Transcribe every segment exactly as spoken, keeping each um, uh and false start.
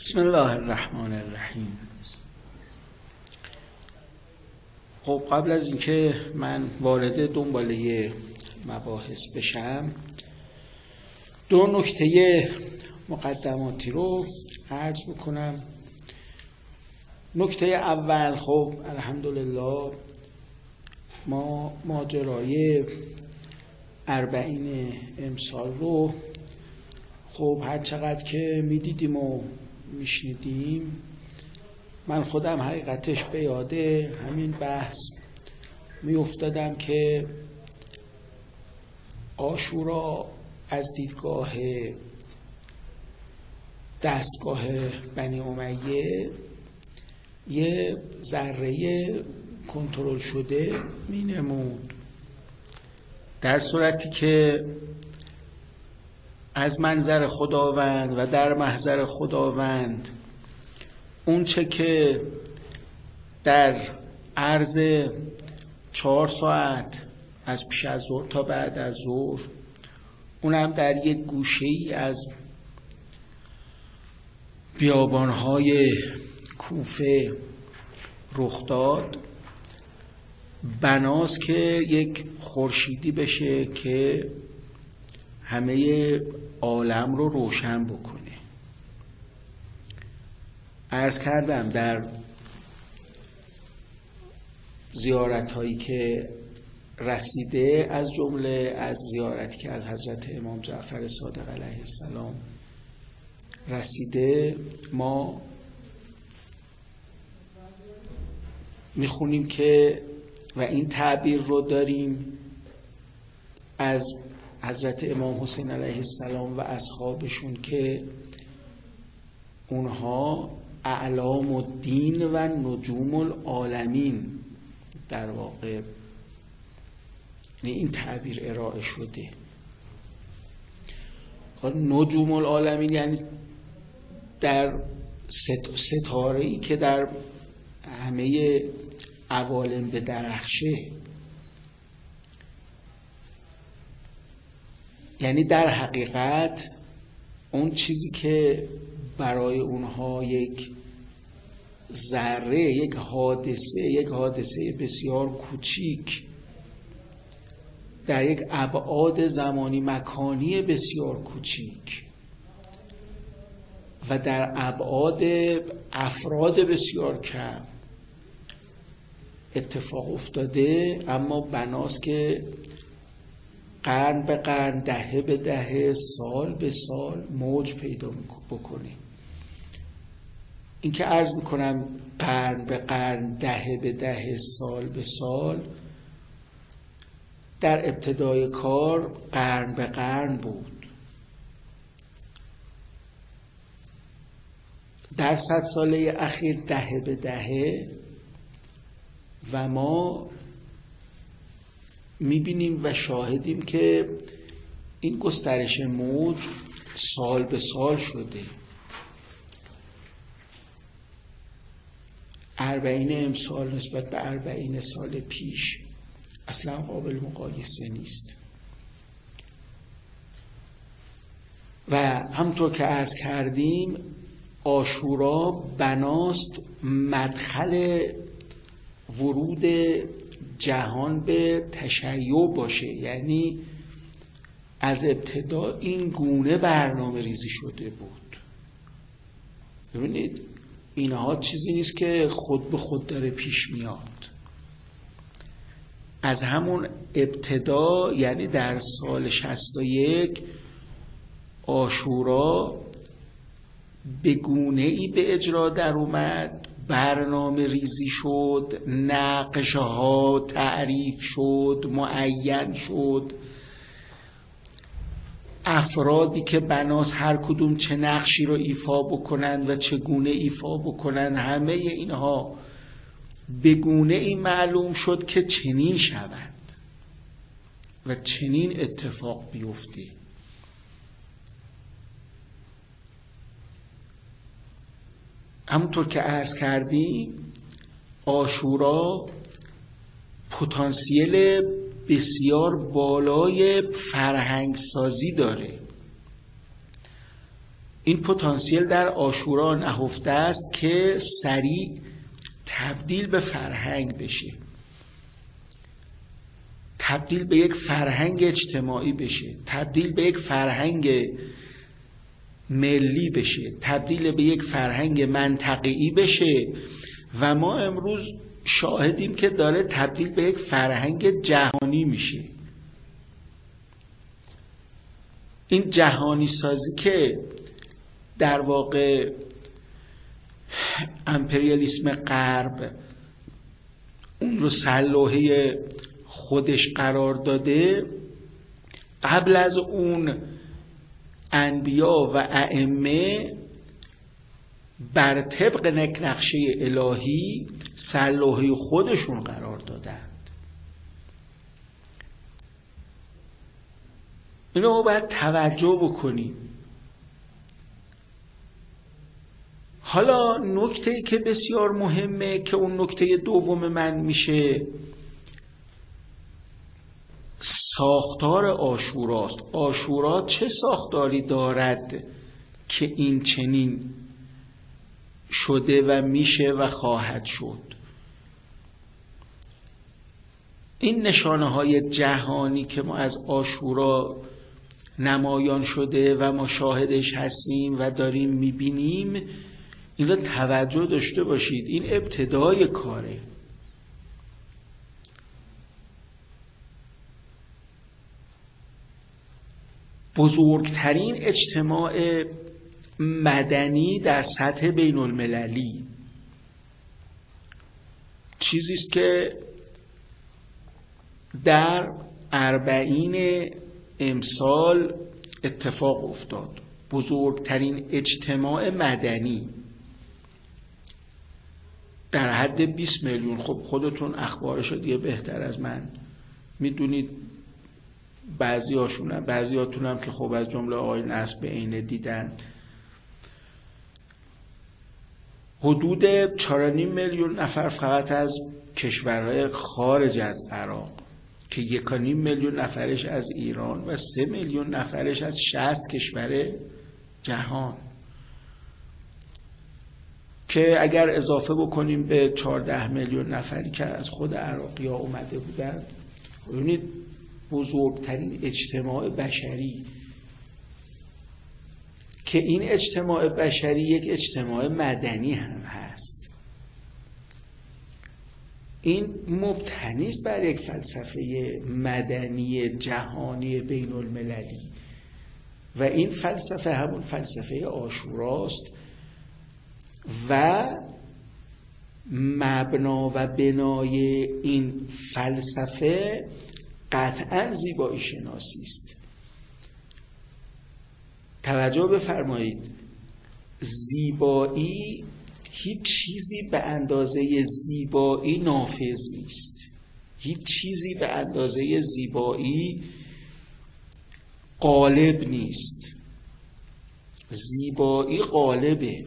بسم الله الرحمن الرحیم. خب قبل از اینکه من وارد دنباله مباحث بشم، دو نکته مقدماتی رو عرض بکنم. نکته اول، خب الحمدلله ما ماجرای اربعین امسال رو خب هر چقدر که میدیدیم و میشنیدیم، من خودم حقیقتش به یاده همین بحث میافتادم که عاشورا از دیدگاه دستگاه بنی امیه یه ذره کنترل شده مینمود، در صورتی که از منظر خداوند و در محضر خداوند اون چه که در عرض چهار ساعت از پیش از ظهر تا بعد از ظهر، اونم در یک گوشه‌ای از بیابانهای کوفه رخ داد، بناست که یک خورشیدی بشه که همه عالم رو روشن بکنه. عرض کردم در زیارت هایی که رسیده، از جمله از زیارتی که از حضرت امام جعفر صادق علیه السلام رسیده، ما میخونیم که و این تعبیر رو داریم از حضرت امام حسین علیه السلام و اصحابشون که اونها اعلام الدین و نجوم العالمین، در واقع این تعبیر ارائه شده. نجوم العالمین یعنی در ستاره‌ای که در همه عوالم به درخشه، یعنی در حقیقت اون چیزی که برای اونها یک ذره، یک حادثه یک حادثه بسیار کوچیک در یک ابعاد زمانی مکانی بسیار کوچیک و در ابعاد افراد بسیار کم اتفاق افتاده، اما بناست که قرن به قرن، دهه به دهه، سال به سال موج پیدا بکنه. این که عرض میکنم قرن به قرن، دهه به دهه، سال به سال، در ابتدای کار قرن به قرن بود. در صد ساله اخیر دهه به دهه، و ما میبینیم و شاهدیم که این گسترش موج سال به سال شده. اربعین امسال نسبت به اربعین سال پیش اصلا قابل مقایسه نیست. و همطور که عرض کردیم، عاشورا بناست مدخل ورود جهان به تشیع باشه، یعنی از ابتدا این گونه برنامه ریزی شده بود. ببینید اینها چیزی نیست که خود به خود داره پیش میاد. از همون ابتدا، یعنی در سال شصت و یک، عاشورا به گونه ای به اجرا در اومد، برنامه ریزی شد، نقشه ها تعریف شد، معین شد، افرادی که بناس هر کدوم چه نقشی رو ایفا بکنن و چگونه ایفا بکنن، همه اینها به گونه ای معلوم شد که چنین شود و چنین اتفاق بیفته. همونطور که عرض کردیم، عاشورا پتانسیل بسیار بالای فرهنگ سازی داره. این پتانسیل در عاشورا نهفته است که سریع تبدیل به فرهنگ بشه، تبدیل به یک فرهنگ اجتماعی بشه، تبدیل به یک فرهنگ ملی بشه، تبدیل به یک فرهنگ منطقه‌ای بشه و ما امروز شاهدیم که داره تبدیل به یک فرهنگ جهانی میشه. این جهانی سازی که در واقع امپریالیسم غرب اون رو سرلوحه خودش قرار داده، قبل از اون انبیا و ائمه بر طبق نقشه الهی سرلوحه خودشون قرار دادند. اینو باید توجه بکنیم. حالا نکته‌ای که بسیار مهمه که اون نکته دوم من میشه ساختار عاشوراست. عاشورا چه ساختاری دارد که این چنین شده و میشه و خواهد شد؟ این نشانه های جهانی که ما از عاشورا نمایان شده و ما شاهدش هستیم و داریم میبینیم، این را توجه داشته باشید. این ابتدای کاره. بزرگترین اجتماع مدنی در سطح بین المللی چیزی است که در اربعین امسال اتفاق افتاد. بزرگترین اجتماع مدنی در حد بیست میلیون. خب خودتون اخبارشو دیگه بهتر از من میدونید، بعضی هاشونم بعضی هاتونم که خب از جمله آقای نصب عینه دیدن. حدود چهار و نیم میلیون نفر فقط از کشورهای خارج از عراق که یک و نیم میلیون نفرش از ایران و سه میلیون نفرش از شصت کشور جهان، که اگر اضافه بکنیم به چهارده میلیون نفری که از خود عراقی ها اومده بودن، ببینید بزرگترین اجتماع بشری، که این اجتماع بشری یک اجتماع مدنی هم هست. این مبتنی است بر یک فلسفه مدنی جهانی بین المللی و این فلسفه همون فلسفه عاشوراست و مبنا و بنای این فلسفه قطعا زیبایی شناسی است. توجه بفرمایید، زیبایی هیچ چیزی به اندازه زیبایی نافذ نیست. هیچ چیزی به اندازه زیبایی غالب نیست. زیبایی غالبه.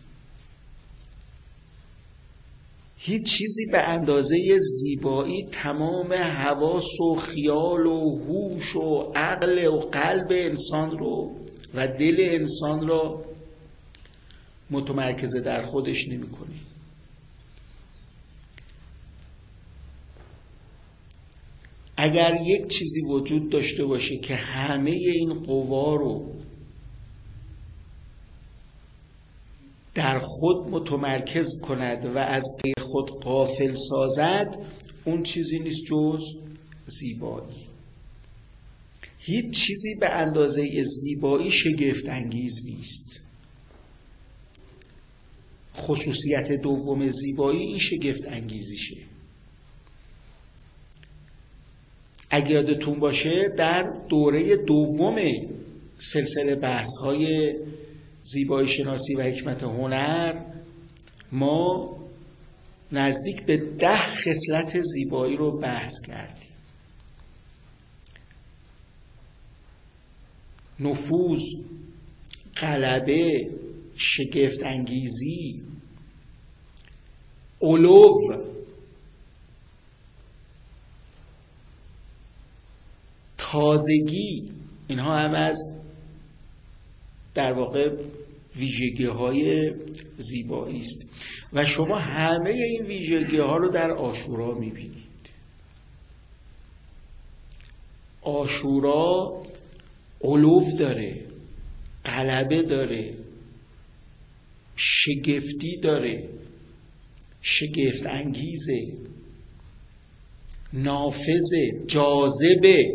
هیچ چیزی به اندازه زیبایی تمام حواس و خیال و هوش و عقل و قلب انسان رو و دل انسان رو متمرکز در خودش نمی‌کنه. اگر یک چیزی وجود داشته باشه که همه این قوا رو در خود متمرکز کند و از غیر خود غافل سازد، اون چیزی نیست جز زیبایی. هیچ چیزی به اندازه زیبایی شگفت انگیز نیست. خصوصیت دوم زیبایی این شگفت انگیزیشه. اگه یادتون باشه در دوره دوم سلسله بحث‌های زیبایی شناسی و حکمت هنر ما نزدیک به ده خصلت زیبایی رو بحث کردیم. نفوذ، غلبه، شگفت انگیزی، علو، تازگی، اینها هم از در واقع ویژگی های زیبایی است و شما همه این ویژگی ها رو در عاشورا میبینید. عاشورا علو داره، غلبه داره، شگفتی داره، شگفت انگیزه، نافذه، جاذبه،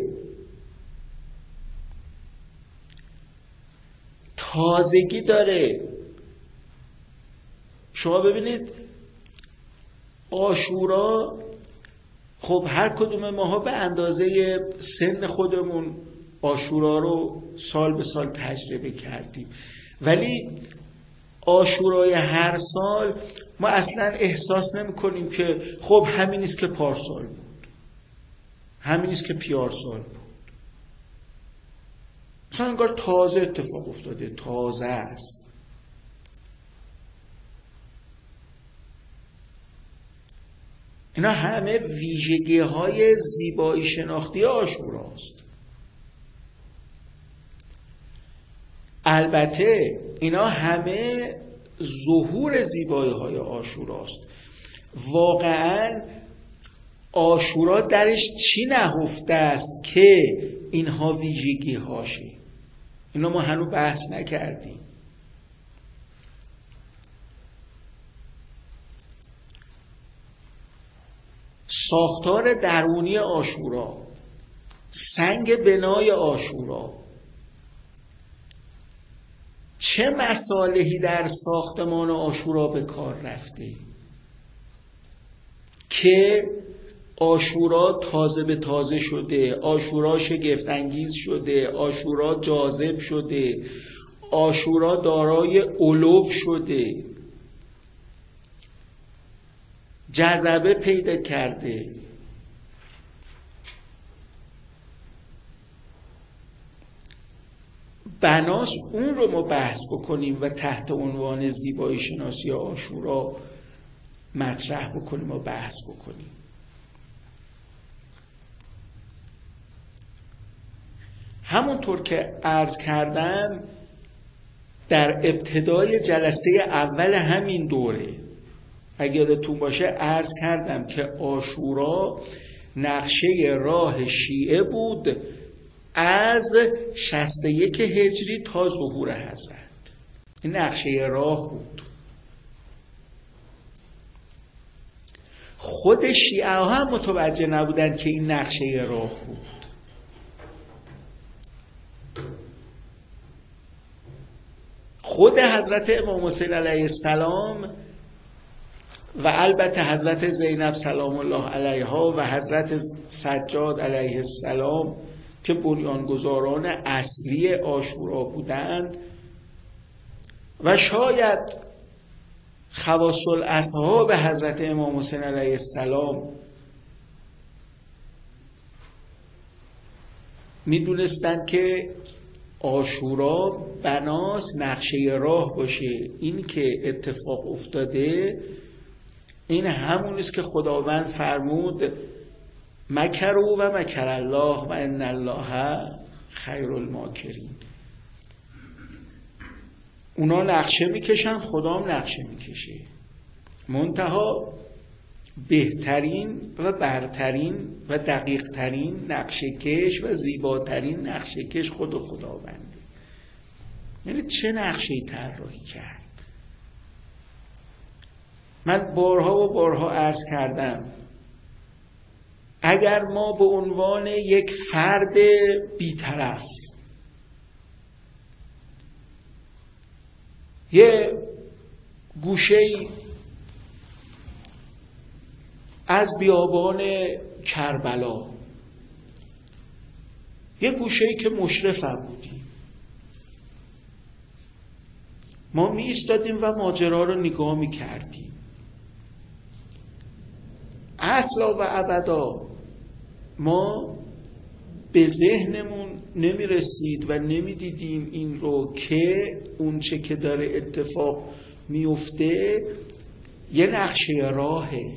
تازگی داره. شما ببینید عاشورا، خب هر کدوم ماها به اندازه سن خودمون عاشورا رو سال به سال تجربه کردیم، ولی عاشورای هر سال ما اصلا احساس نمی کنیم که خب همین است که پارسال بود، همین است که پیارسال بود. مثلا انگار تازه اتفاق افتاده، تازه است. اینا همه ویژگی های زیبایی شناختی عاشوراست. البته اینا همه ظهور زیبایی های عاشوراست. واقعا عاشورا درش چی نهفته است که اینها ویژگی هاشه؟ اینا ما هنوز بحث نکردیم. ساختار درونی عاشورا، سنگ بنای عاشورا، چه مصالحی در ساختمان عاشورا به کار رفته که عاشورا تازه به تازه شده، عاشورا شگفت انگیز شده، عاشورا جاذب شده، عاشورا دارای علو شده، جذبه پیدا کرده. بناس اون رو ما بحث بکنیم و تحت عنوان زیبایی شناسی عاشورا مطرح بکنیم و بحث بکنیم. همونطور که عرض کردم در ابتدای جلسه اول همین دوره، اگه یادتون باشه عرض کردم که عاشورا نقشه راه شیعه بود از شصت و یک هجری تا ظهور حضرت. این نقشه راه بود. خود شیعه هم متوجه نبودن که این نقشه راه بود. خود حضرت امام حسین علیه السلام و البته حضرت زینب سلام الله علیها و حضرت سجاد علیه السلام که بنیانگذاران اصلی عاشورا بودند و شاید خواص الاصحاب حضرت امام حسین علیه السلام میدونستند که عاشورا بناس نقشه راه باشه. این که اتفاق افتاده این همون است که خداوند فرمود مکروا و مکر الله و ان الله خیر الماکرین. اونا نقشه میکشن، خدا هم نقشه میکشه، منتها بهترین و برترین و دقیقترین نقشه کش و زیباترین نقشه کش خود خداونده. یعنی چه نقشه‌ای طراحی کرد؟ من بارها و بارها عرض کردم اگر ما به عنوان یک فرد بی‌طرف یه گوشه‌ای از بیابان کربلا، یه گوشه‌ای که مشرفم بودیم، ما می ایستادیم و ماجرا رو نگاه می کردیم، اصلا و ابدا ما به ذهنمون نمی رسید و نمی دیدیم این رو که اون چه که داره اتفاق می افته یه نقشه راهه،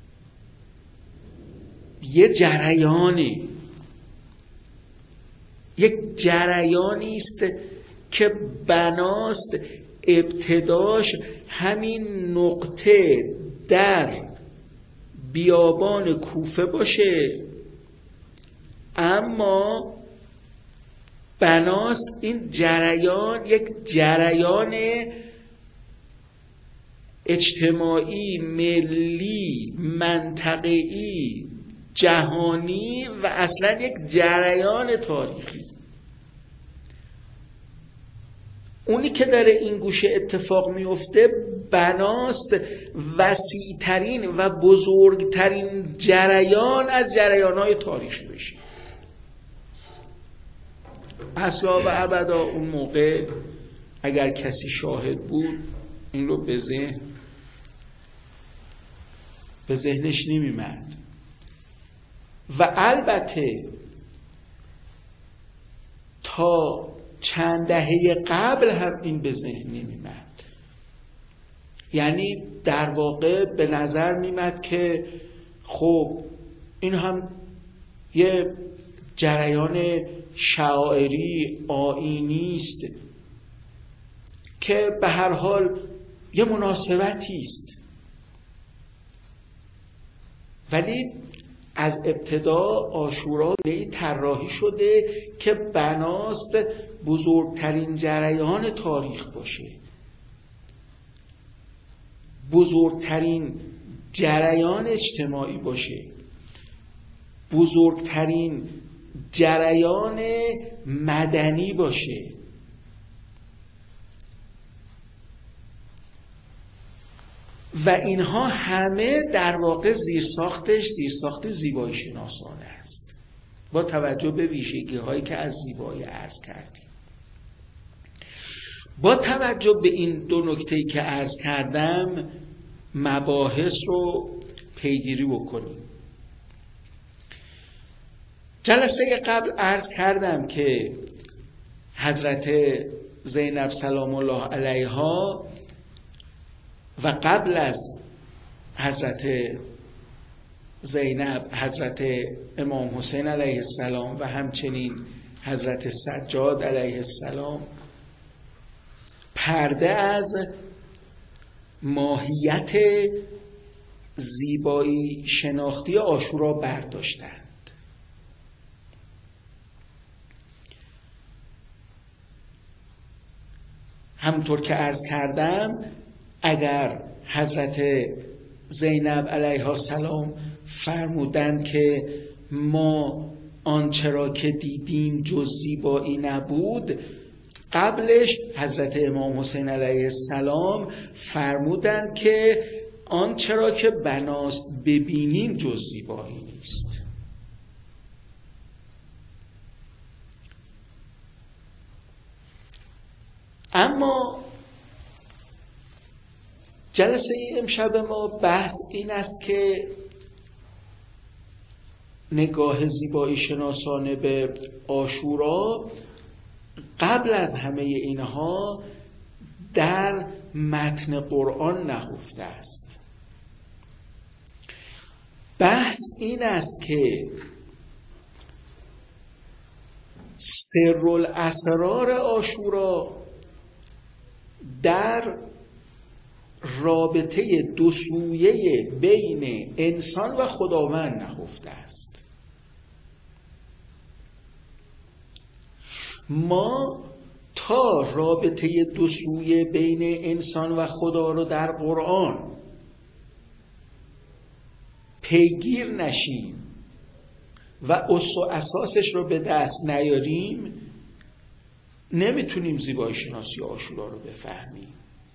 یه جریانی. یک جریانی است که بناست ابتداش همین نقطه در بیابان کوفه باشه، اما بناست این جریان یک جریان اجتماعی، ملی، منطقه‌ای، جهانی و اصلا یک جریان تاریخی. اونی که در این گوشه اتفاق میفته بناست وسیع‌ترین و بزرگترین جریان از جریان‌های تاریخی بشه. اصلا و ابدا اون موقع اگر کسی شاهد بود این رو به ذهن به ذهنش نمی‌آمد. و البته تا چند دهه قبل هم این به ذهن نمی‌آمد. یعنی در واقع به نظر می‌آمد که خب این هم یه جریان شاعری آیینی است که به هر حال یه مناسبتی است. ولی از ابتدا عاشورا به طراحی شده که بناست بزرگترین جریان تاریخ باشه، بزرگترین جریان اجتماعی باشه، بزرگترین جریان مدنی باشه. و اینها همه در واقع زیرساختش زیرساخت زیبایی شناسانه است، با توجه به ویژگی هایی که از زیبایی عرض کردیم. با توجه به این دو نکته‌ای که عرض کردم مباحث رو پیگیری بکنیم. جلسه قبل عرض کردم که حضرت زینب سلام الله علیها و قبل از حضرت زینب حضرت امام حسین علیه السلام و همچنین حضرت سجاد علیه السلام پرده از ماهیت زیبایی شناختی عاشورا برداشتند. همونطور که عرض کردم اگر حضرت زینب علیها السلام فرمودند که ما آنچه را که دیدیم جز زیبایی نبود، قبلش حضرت امام حسین علیه السلام فرمودند که آنچه را که بناست ببینیم جز زیبایی نیست. اما جلسه امشب ما بحث این است که نگاه زیبایی شناسانه به عاشورا قبل از همه اینها در متن قرآن نهفته است. بحث این است که سرالاسرار عاشورا در رابطه دو سویه بین انسان و خداوند نهفته است. ما تا رابطه دو سویه بین انسان و خدا رو در قرآن پیگیر نشیم و اصل و اساسش رو به دست نیاریم نمیتونیم زیبایی شناسی عاشورا رو بفهمیم.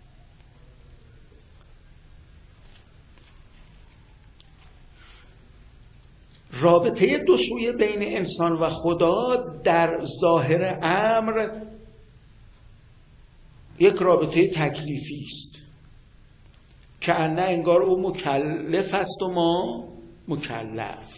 رابطه دو سویه بین انسان و خدا در ظاهر امر یک رابطه تکلیفی است که انه انگار او مکلف است و ما مکلف.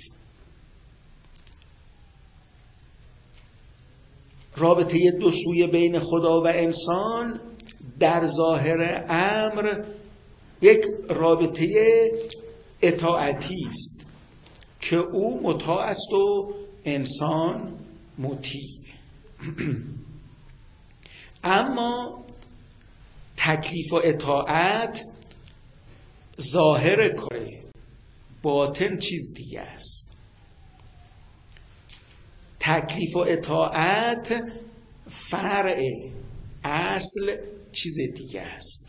رابطه دو سویه بین خدا و انسان در ظاهر امر یک رابطه اطاعتی است که او مطاع است و انسان مطیع. اما تکلیف و اطاعت ظاهر کاره، باطن چیز دیگه است. تکلیف و اطاعت فرع، اصل چیز دیگه است.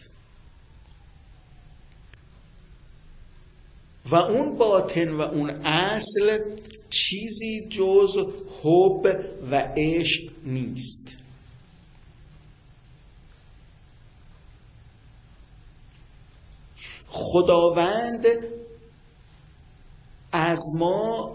و اون باطن و اون اصل چیزی جز حب و عشق نیست. خداوند از ما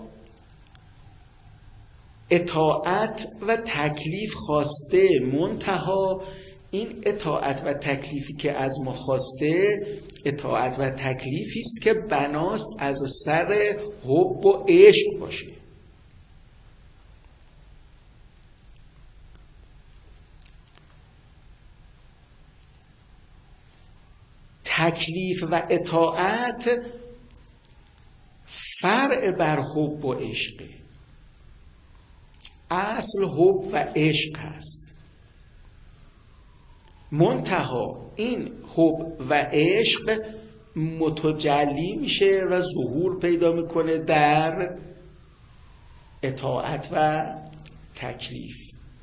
اطاعت و تکلیف خواسته، منتها این اطاعت و تکلیفی که از ما خواسته اطاعت و تکلیفی است که بناست از سر حب و عشق باشه. تکلیف و اطاعت فرع بر حب و عشقه، اصل حب و عشق هست. منتها این حب و عشق متجلی میشه و ظهور پیدا میکنه در اطاعت و تکلیف.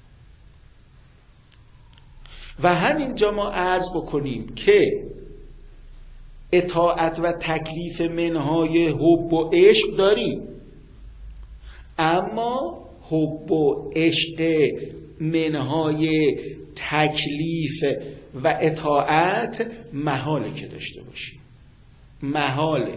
و همینجا ما عرض بکنیم که اطاعت و تکلیف منهای حب و عشق داریم، اما حب و عشق منهای تکلیف و اطاعت محاله که داشته باشیم، محاله.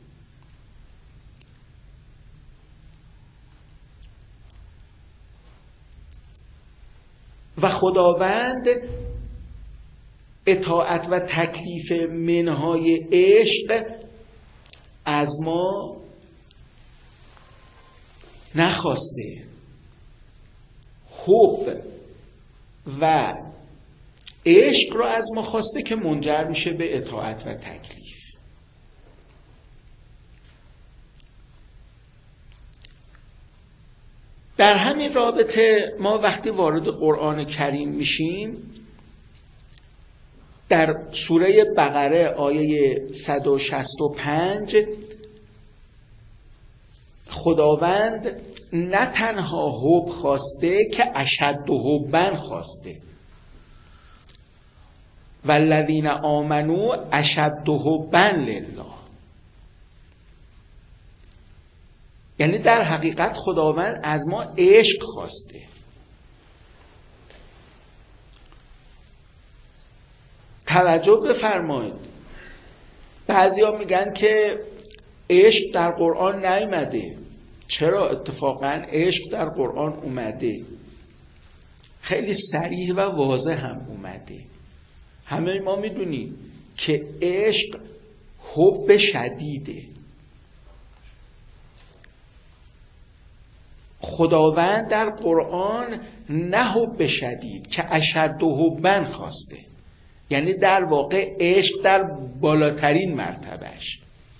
و خداوند اطاعت و تکلیف منهای عشق از ما نخواسته، حب و عشق رو از ما خواسته که منجر میشه به اطاعت و تکلیف. در همین رابطه ما وقتی وارد قرآن کریم میشیم، در سوره بقره آیه صد و شصت و پنج خداوند نه تنها حب خواسته که اشد حبا خواسته، والذین آمنوا اشد حبا لله. یعنی در حقیقت خداوند از ما عشق خواسته. توجه بفرمایید، بعضیا میگن که عشق در قرآن نیامده. چرا؟ اتفاقا عشق در قرآن اومده، خیلی صریح و واضح هم اومده. همه ما میدونیم که عشق حب شدیده. خداوند در قرآن نه حب شدید که اشد حبا خواسته، یعنی در واقع عشق در بالاترین مرتبهش.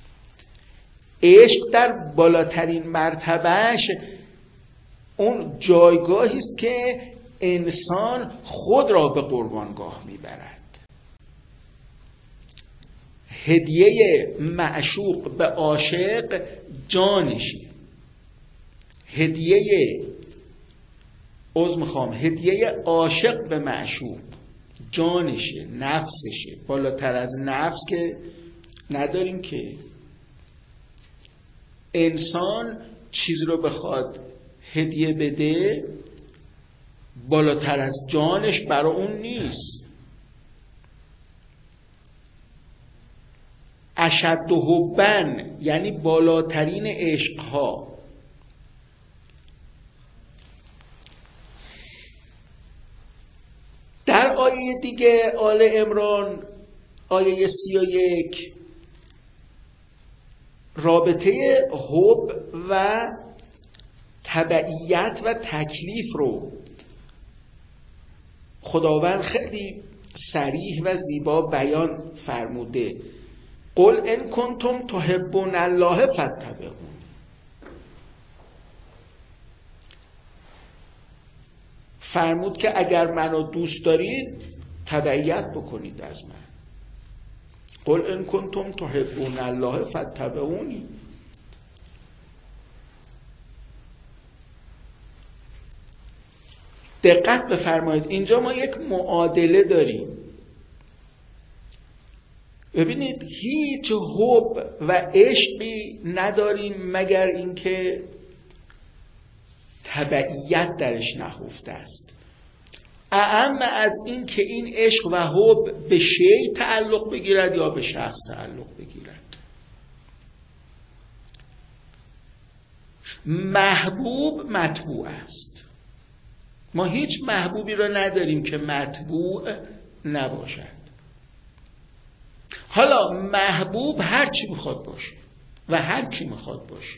عشق در بالاترین مرتبهش اون جایگاهی است که انسان خود را به قربانگاه میبرد. هدیه معشوق به عاشق جانشه، هدیه عذر میخوام هدیه عاشق به معشوق جانشه، نفسشه. بالاتر از نفس که نداریم که. انسان چیز رو بخواد هدیه بده بالاتر از جانش برای اون نیست. اشد حبا یعنی بالاترین عشقها. در آیه دیگه آل عمران آیه سی و یک رابطه حب و تبعیت و تکلیف رو خداوند خیلی صریح و زیبا بیان فرموده. قل ان کنتم تحبون الله فاتبعون. فرمود که اگر منو دوست دارید تبعیت بکنید از من. قل ان کنتم تحبون الله فاتبعونی. دقت بفرمایید، اینجا ما یک معادله داریم. ببینید هیچ حب و عشقی نداریم مگر اینکه تبعیت درش نهفته است. اعم از این که این عشق و حب به شیء تعلق بگیرد یا به شخص تعلق بگیرد. محبوب مطبوع است. ما هیچ محبوبی را نداریم که مطبوع نباشد. حالا محبوب هر چی میخواد باشه و هر کی میخواد باشه.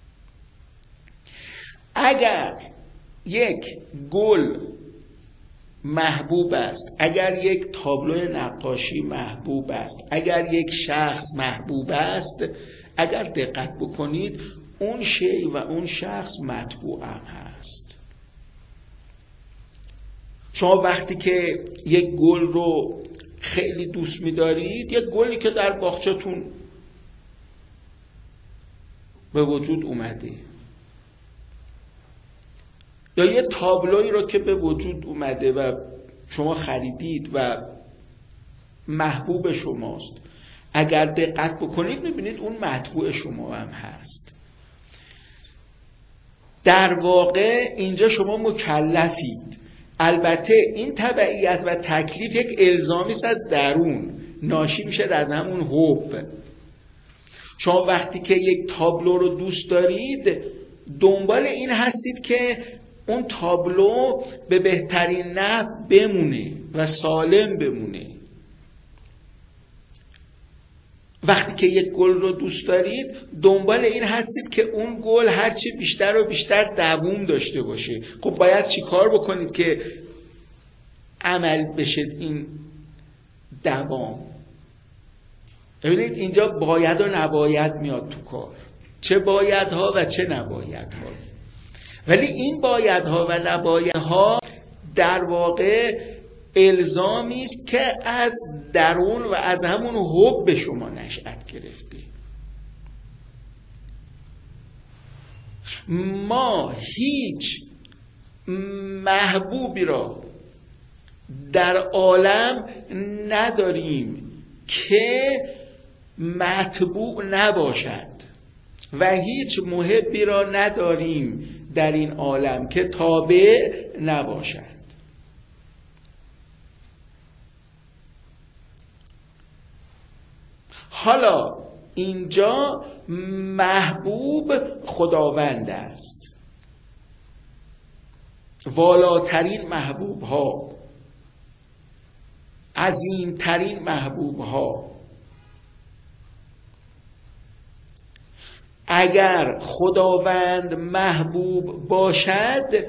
اگر یک گل محبوب است، اگر یک تابلو نقاشی محبوب است، اگر یک شخص محبوب است، اگر دقت بکنید اون شیء و اون شخص مطبوع هم هست. شما وقتی که یک گل رو خیلی دوست می‌دارید، یک گلی که در باغچه‌تون به وجود اومده یا یه تابلویی رو که به وجود اومده و شما خریدید و محبوب شماست، اگر دقت بکنید می‌بینید اون مطبوع شما هم هست. در واقع اینجا شما مکلفید. البته این تبعیت و تکلیف یک الزامی است از درون، ناشی میشه از همون حب. شما وقتی که یک تابلو رو دوست دارید دنبال این هستید که اون تابلو به بهترین نحو بمونه و سالم بمونه. وقتی که یک گل رو دوست دارید دنبال این هستید که اون گل هرچی بیشتر و بیشتر دوام داشته باشه. خب باید چی کار بکنید که عمل بشه این دوام؟ ببینید اینجا باید و نباید میاد تو کار، چه بایدها و چه نبایدها. ولی این بایدها و نبایدها در واقع الزامی است که از درون و از همون حب به شما نشأت گرفته. ما هیچ محبوبی را در عالم نداریم که مطبوع نباشد و هیچ محبی را نداریم در این عالم که تابع نباشد. حالا اینجا محبوب خداوند است، والاترین محبوب ها، عظیمترین محبوب ها. اگر خداوند محبوب باشد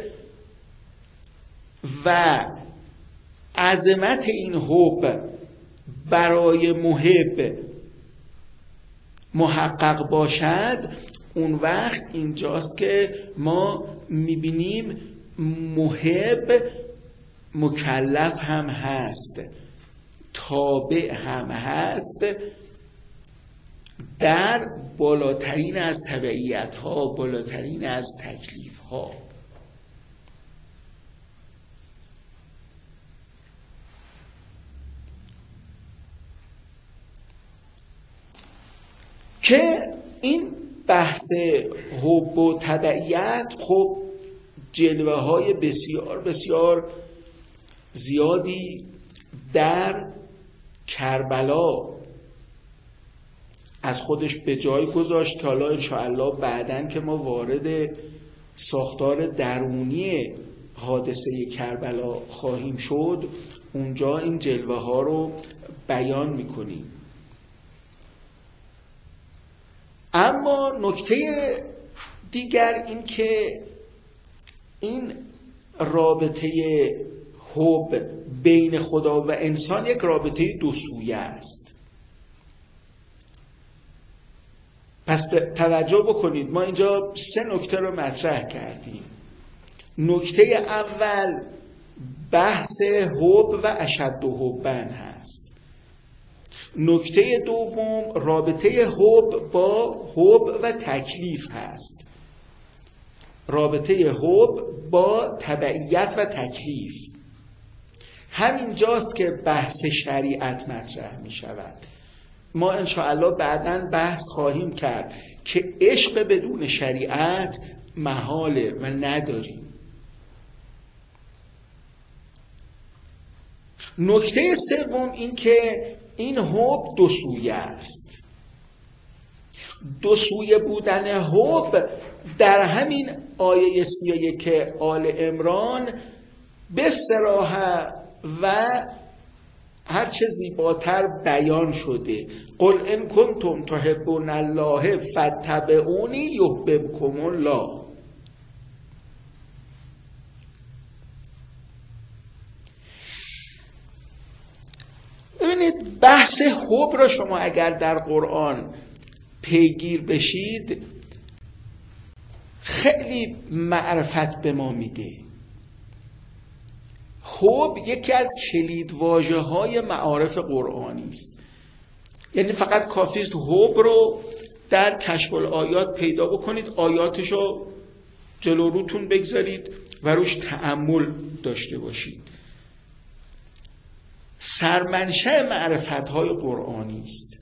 و عظمت این حب برای محب محقق باشد، اون وقت اینجاست که ما میبینیم محب مکلف هم هست، تابع هم هست در بالاترین از تبعیت ها، بالاترین از تکلیف ها. که این بحث حب و تبعیت خب جلوه های بسیار بسیار زیادی در کربلا از خودش به جای گذاشت که حالا انشاءالله بعدن که ما وارد ساختار درونی حادثه کربلا خواهیم شد اونجا این جلوه ها رو بیان میکنیم. اما نکته دیگر این که این رابطه حب بین خدا و انسان یک رابطه دو سویه است. پس توجه بکنید، ما اینجا سه نکته رو مطرح کردیم. نکته اول بحث حب و اشد حبن هست. نکته دوم رابطه حب با حب و تکلیف هست. رابطه حب با تبعیت و تکلیف. همین جاست که بحث شریعت مطرح می شود. ما انشاءالله بعداً بحث خواهیم کرد که عشق بدون شریعت محاله و نداریم. نکته سوم این که این حب دو سویه است. دو سویه بودن حب در همین آیه سی و یک آل عمران به صراحت و هرچه زیباتر بیان شده. قل ان کنتم تحبون الله فاتبعونی یحببکم الله. ببینید بحث حب را شما اگر در قرآن پیگیر بشید خیلی معرفت به ما میده. حب یکی از کلیدواژه های معارف قرآنی است. یعنی فقط کافی است حب رو در کشف الآیات پیدا بکنید، آیاتش رو جلو روتون بگذارید و روش تأمل داشته باشید. سرمنشأ معرفت های قرآنی است.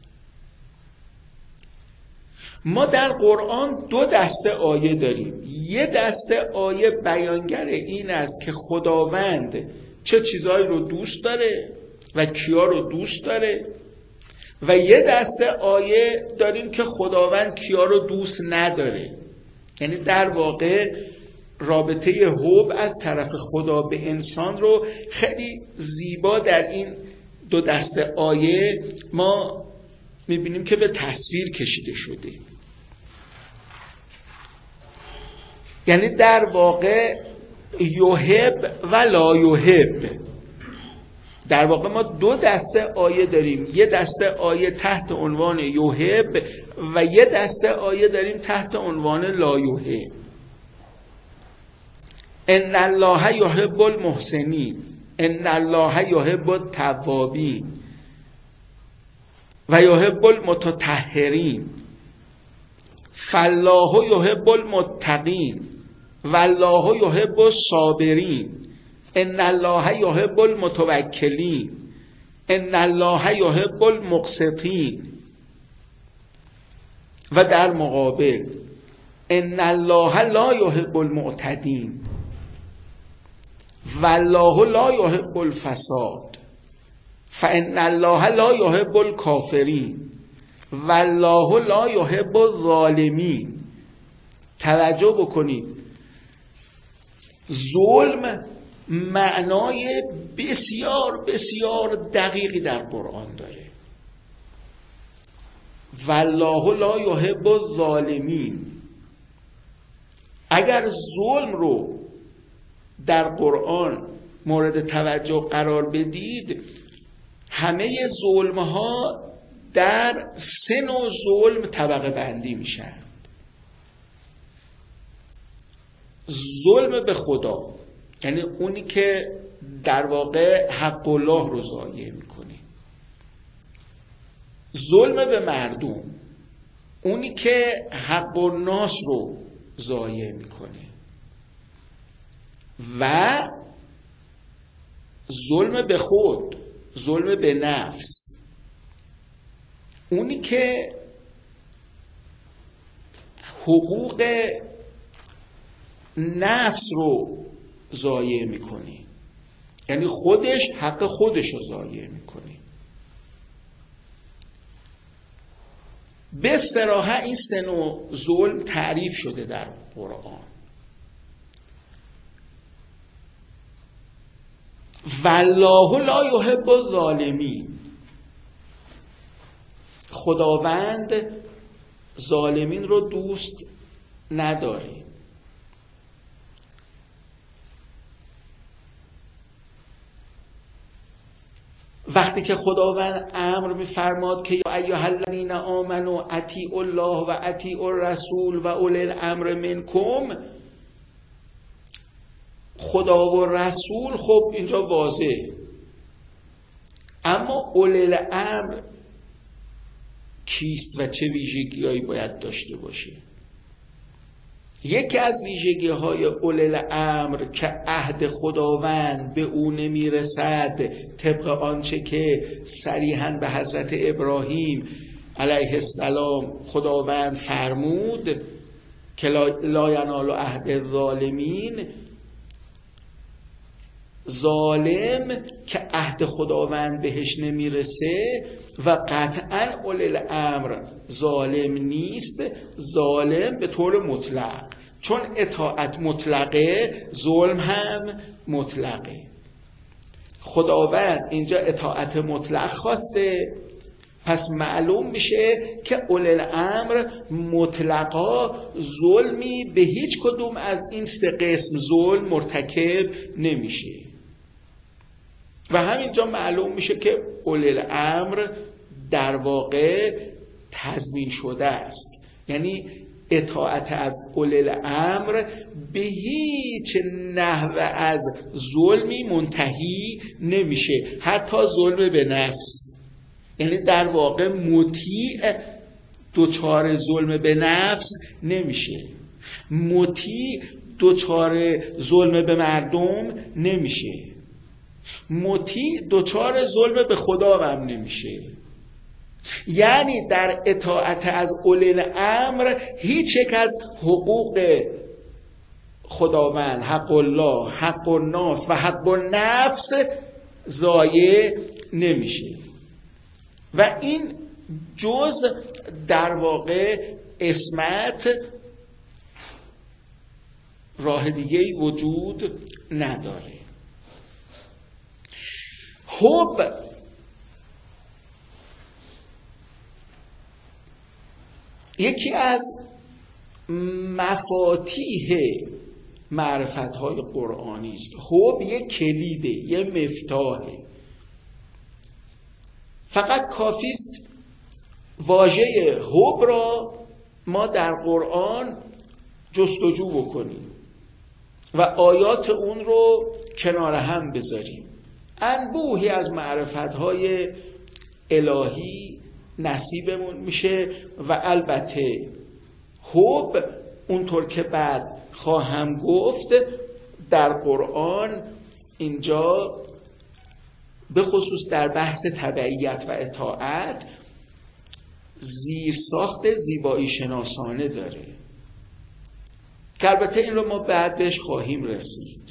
ما در قرآن دو دسته آیه داریم. یه دسته آیه بیانگر این است که خداوند چه چیزهایی رو دوست داره و کیا رو دوست داره، و یه دسته آیه داریم که خداوند کیا رو دوست نداره. یعنی در واقع رابطه حب از طرف خدا به انسان رو خیلی زیبا در این دو دسته آیه ما میبینیم که به تصویر کشیده شده. یعنی در واقع یحب و لا یحب. در واقع ما دو دسته آیه داریم. یه دسته آیه تحت عنوان یحب و یه دسته آیه داریم تحت عنوان لا یحب. ان الله یحب المحسنین، ان الله یحب التوابین و یحب المتطهرین، فالله یحب المتقین والله یحب الصابرین، ان الله یحب المتوکلین، ان الله یحب المقسطین. و در مقابل ان الله لا یحب المعتدین والله لا یحب الفساد فان الله لا یحب الکافرین والله لا یحب الظالمین. توجه بکنید، ظلم معنای بسیار بسیار دقیقی در قرآن داره. والله لا یحب الظالمین. اگر ظلم رو در قرآن مورد توجه قرار بدید، همه ظلم ها در سه نوع ظلم طبقه بندی میشن. ظلم به خدا، یعنی اونی که در واقع حق الله رو ضایع میکنه. ظلم به مردم، اونی که حق الناس رو ضایع میکنه. و ظلم به خود، ظلم به نفس، اونی که حقوق نفس رو ضایع میکنه، یعنی خودش حق خودش رو ضایع میکنه. به صراحت این سه نوع ظلم تعریف شده در قرآن. والله لا یحب الظالمین. خداوند ظالمین رو دوست نداره. وقتی که خداوند امر می‌فرماد که یا ایها الذین آمنوا اطیعوا الله و اطیعوا الرسول و اولی الامر منکم، خدا و رسول خب اینجا واضح، اما اولی الامر کیست و چه ویژگی‌هایی باید داشته باشه؟ یکی از ویژگی‌های اولی الامر که عهد خداوند به او نمیرسد طبق آنچه که صریحاً به حضرت ابراهیم علیه السلام خداوند فرمود که لا ینال عهد الظالمین، ظالم که عهد خداوند بهش نمیرسه و قطعاً اولی الامر ظالم نیست، ظالم به طور مطلق، چون اطاعت مطلقه ظلم هم مطلقه. خداوند اینجا اطاعت مطلق خواسته، پس معلوم میشه که اولی الامر مطلقا ظلمی به هیچ کدوم از این سه قسم ظلم مرتکب نمیشه و همینجا معلوم میشه که اولی الامر در واقع تضمین شده است، یعنی اطاعت از اولی الامر به هیچ نحو از ظلمی منتهی نمیشه، حتی ظلم به نفس. یعنی در واقع مطیع دوچار ظلم به نفس نمیشه، مطیع دوچار ظلم به مردم نمیشه، مطیع دوچار ظلم به خدا هم نمیشه. یعنی در اطاعت از اولی الامر هیچ یک از حقوق خداوند، حق الله، حق الناس و حق النفس ضایع نمیشه و این جز در واقع اسمت راه دیگه‌ای وجود نداره. حب یکی از مفاتیح معرفت‌های قرآنی است. حب یک کلیده، یک مفتاحه. فقط کافی است واژه حب را ما در قرآن جستجو بکنیم و آیات اون رو کنار هم بذاریم، انبوهی از معرفت‌های الهی نصیبمون میشه و البته حب اونطور که بعد خواهم گفت در قرآن اینجا به خصوص در بحث تبعیت و اطاعت زیرساخت زیبایی شناسانه داره که البته این رو ما بعد بهش خواهیم رسید.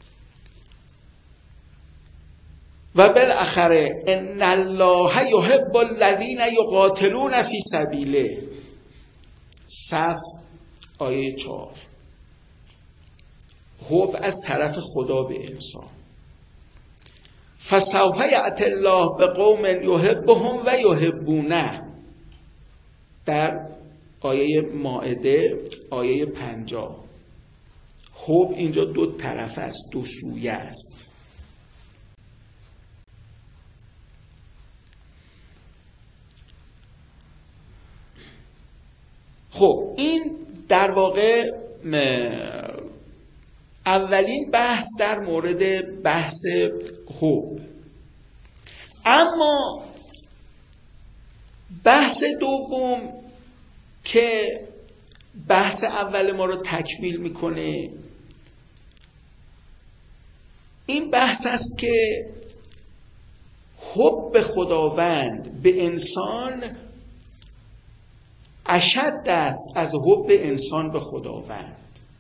و بالاخره ان الله یحب الذین یقاتلون فی سبیله، صف آیه چهار. حب از طرف خدا به انسان. فسوف یأتی الله بقوم یحبهم و یحبونه، در آیه مائده آیه پنجاه. حب اینجا دو طرف است، دو سویه است. خب این در واقع اولین بحث در مورد بحث حب. اما بحث دوم که بحث اول ما رو تکمیل میکنه این بحث است که حب خداوند به انسان اشد است از حب انسان به خداوند.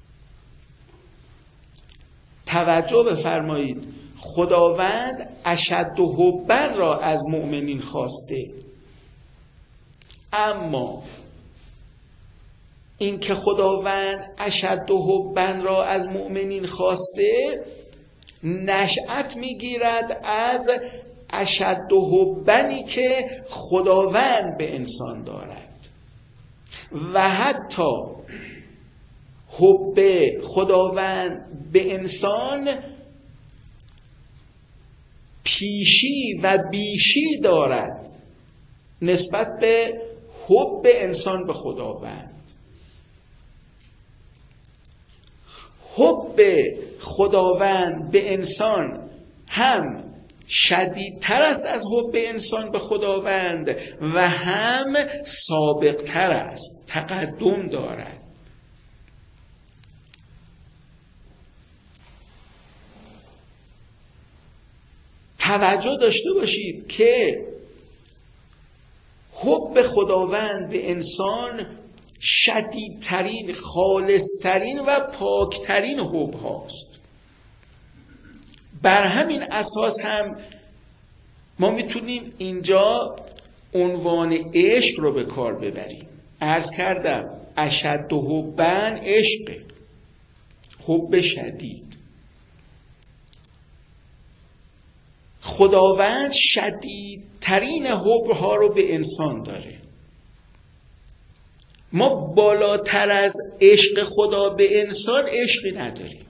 توجه بفرمایید، خداوند اشد و حبن را از مؤمنین خواسته، اما این که خداوند اشد و حبن را از مؤمنین خواسته نشأت میگیرد از اشد و حبنی که خداوند به انسان دارد و حتی حب خداوند به انسان پیشی و بیشی دارد نسبت به حب انسان به خداوند. حب خداوند به انسان هم شدیدتر است از حب انسان به خداوند و هم سابقتر است، تقدم دارد. توجه داشته باشید که حب خداوند به انسان شدیدترین، خالصترین و پاکترین حب هاست. بر همین اساس هم ما میتونیم اینجا عنوان عشق رو به کار ببریم. عرض کردم اشد حبن عشق، حب شدید. خداوند شدیدترین حب ها رو به انسان داره. ما بالاتر از عشق خدا به انسان عشقی نداریم.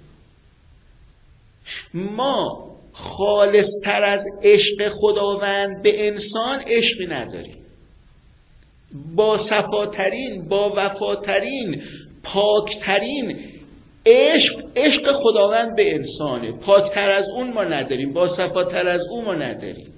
ما خالصتر از عشق خداوند به انسان عشقی نداریم. با صفاترین، با وفاترین، پاکترین عشق عشق خداوند به انسانه. پاکتر از اون ما نداریم، با صفاتر از اون ما نداریم.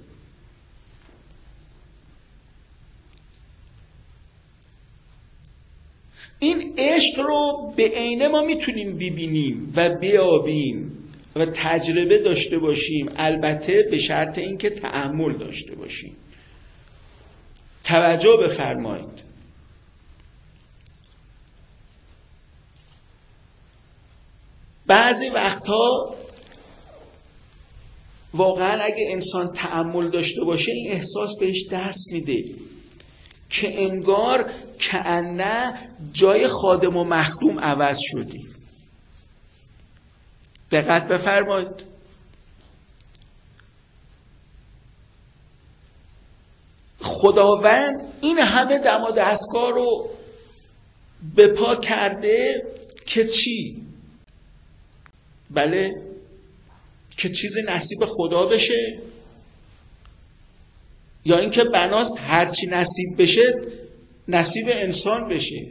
این عشق رو به عینه ما میتونیم ببینیم و بیابیم و تجربه داشته باشیم، البته به شرط اینکه تأمل داشته باشیم. توجه بفرمایید. بعضی وقتها واقعا اگه انسان تأمل داشته باشه این احساس بهش دست میده که انگار کأنه جای خادم و مخدوم عوض شدی. دقت بفرمایید. خداوند این همه دم و دستگاه رو به پا کرده که چی؟ بله، که چیزی نصیب خدا بشه، یا اینکه بناست هرچی نصیب بشه نصیب انسان بشه.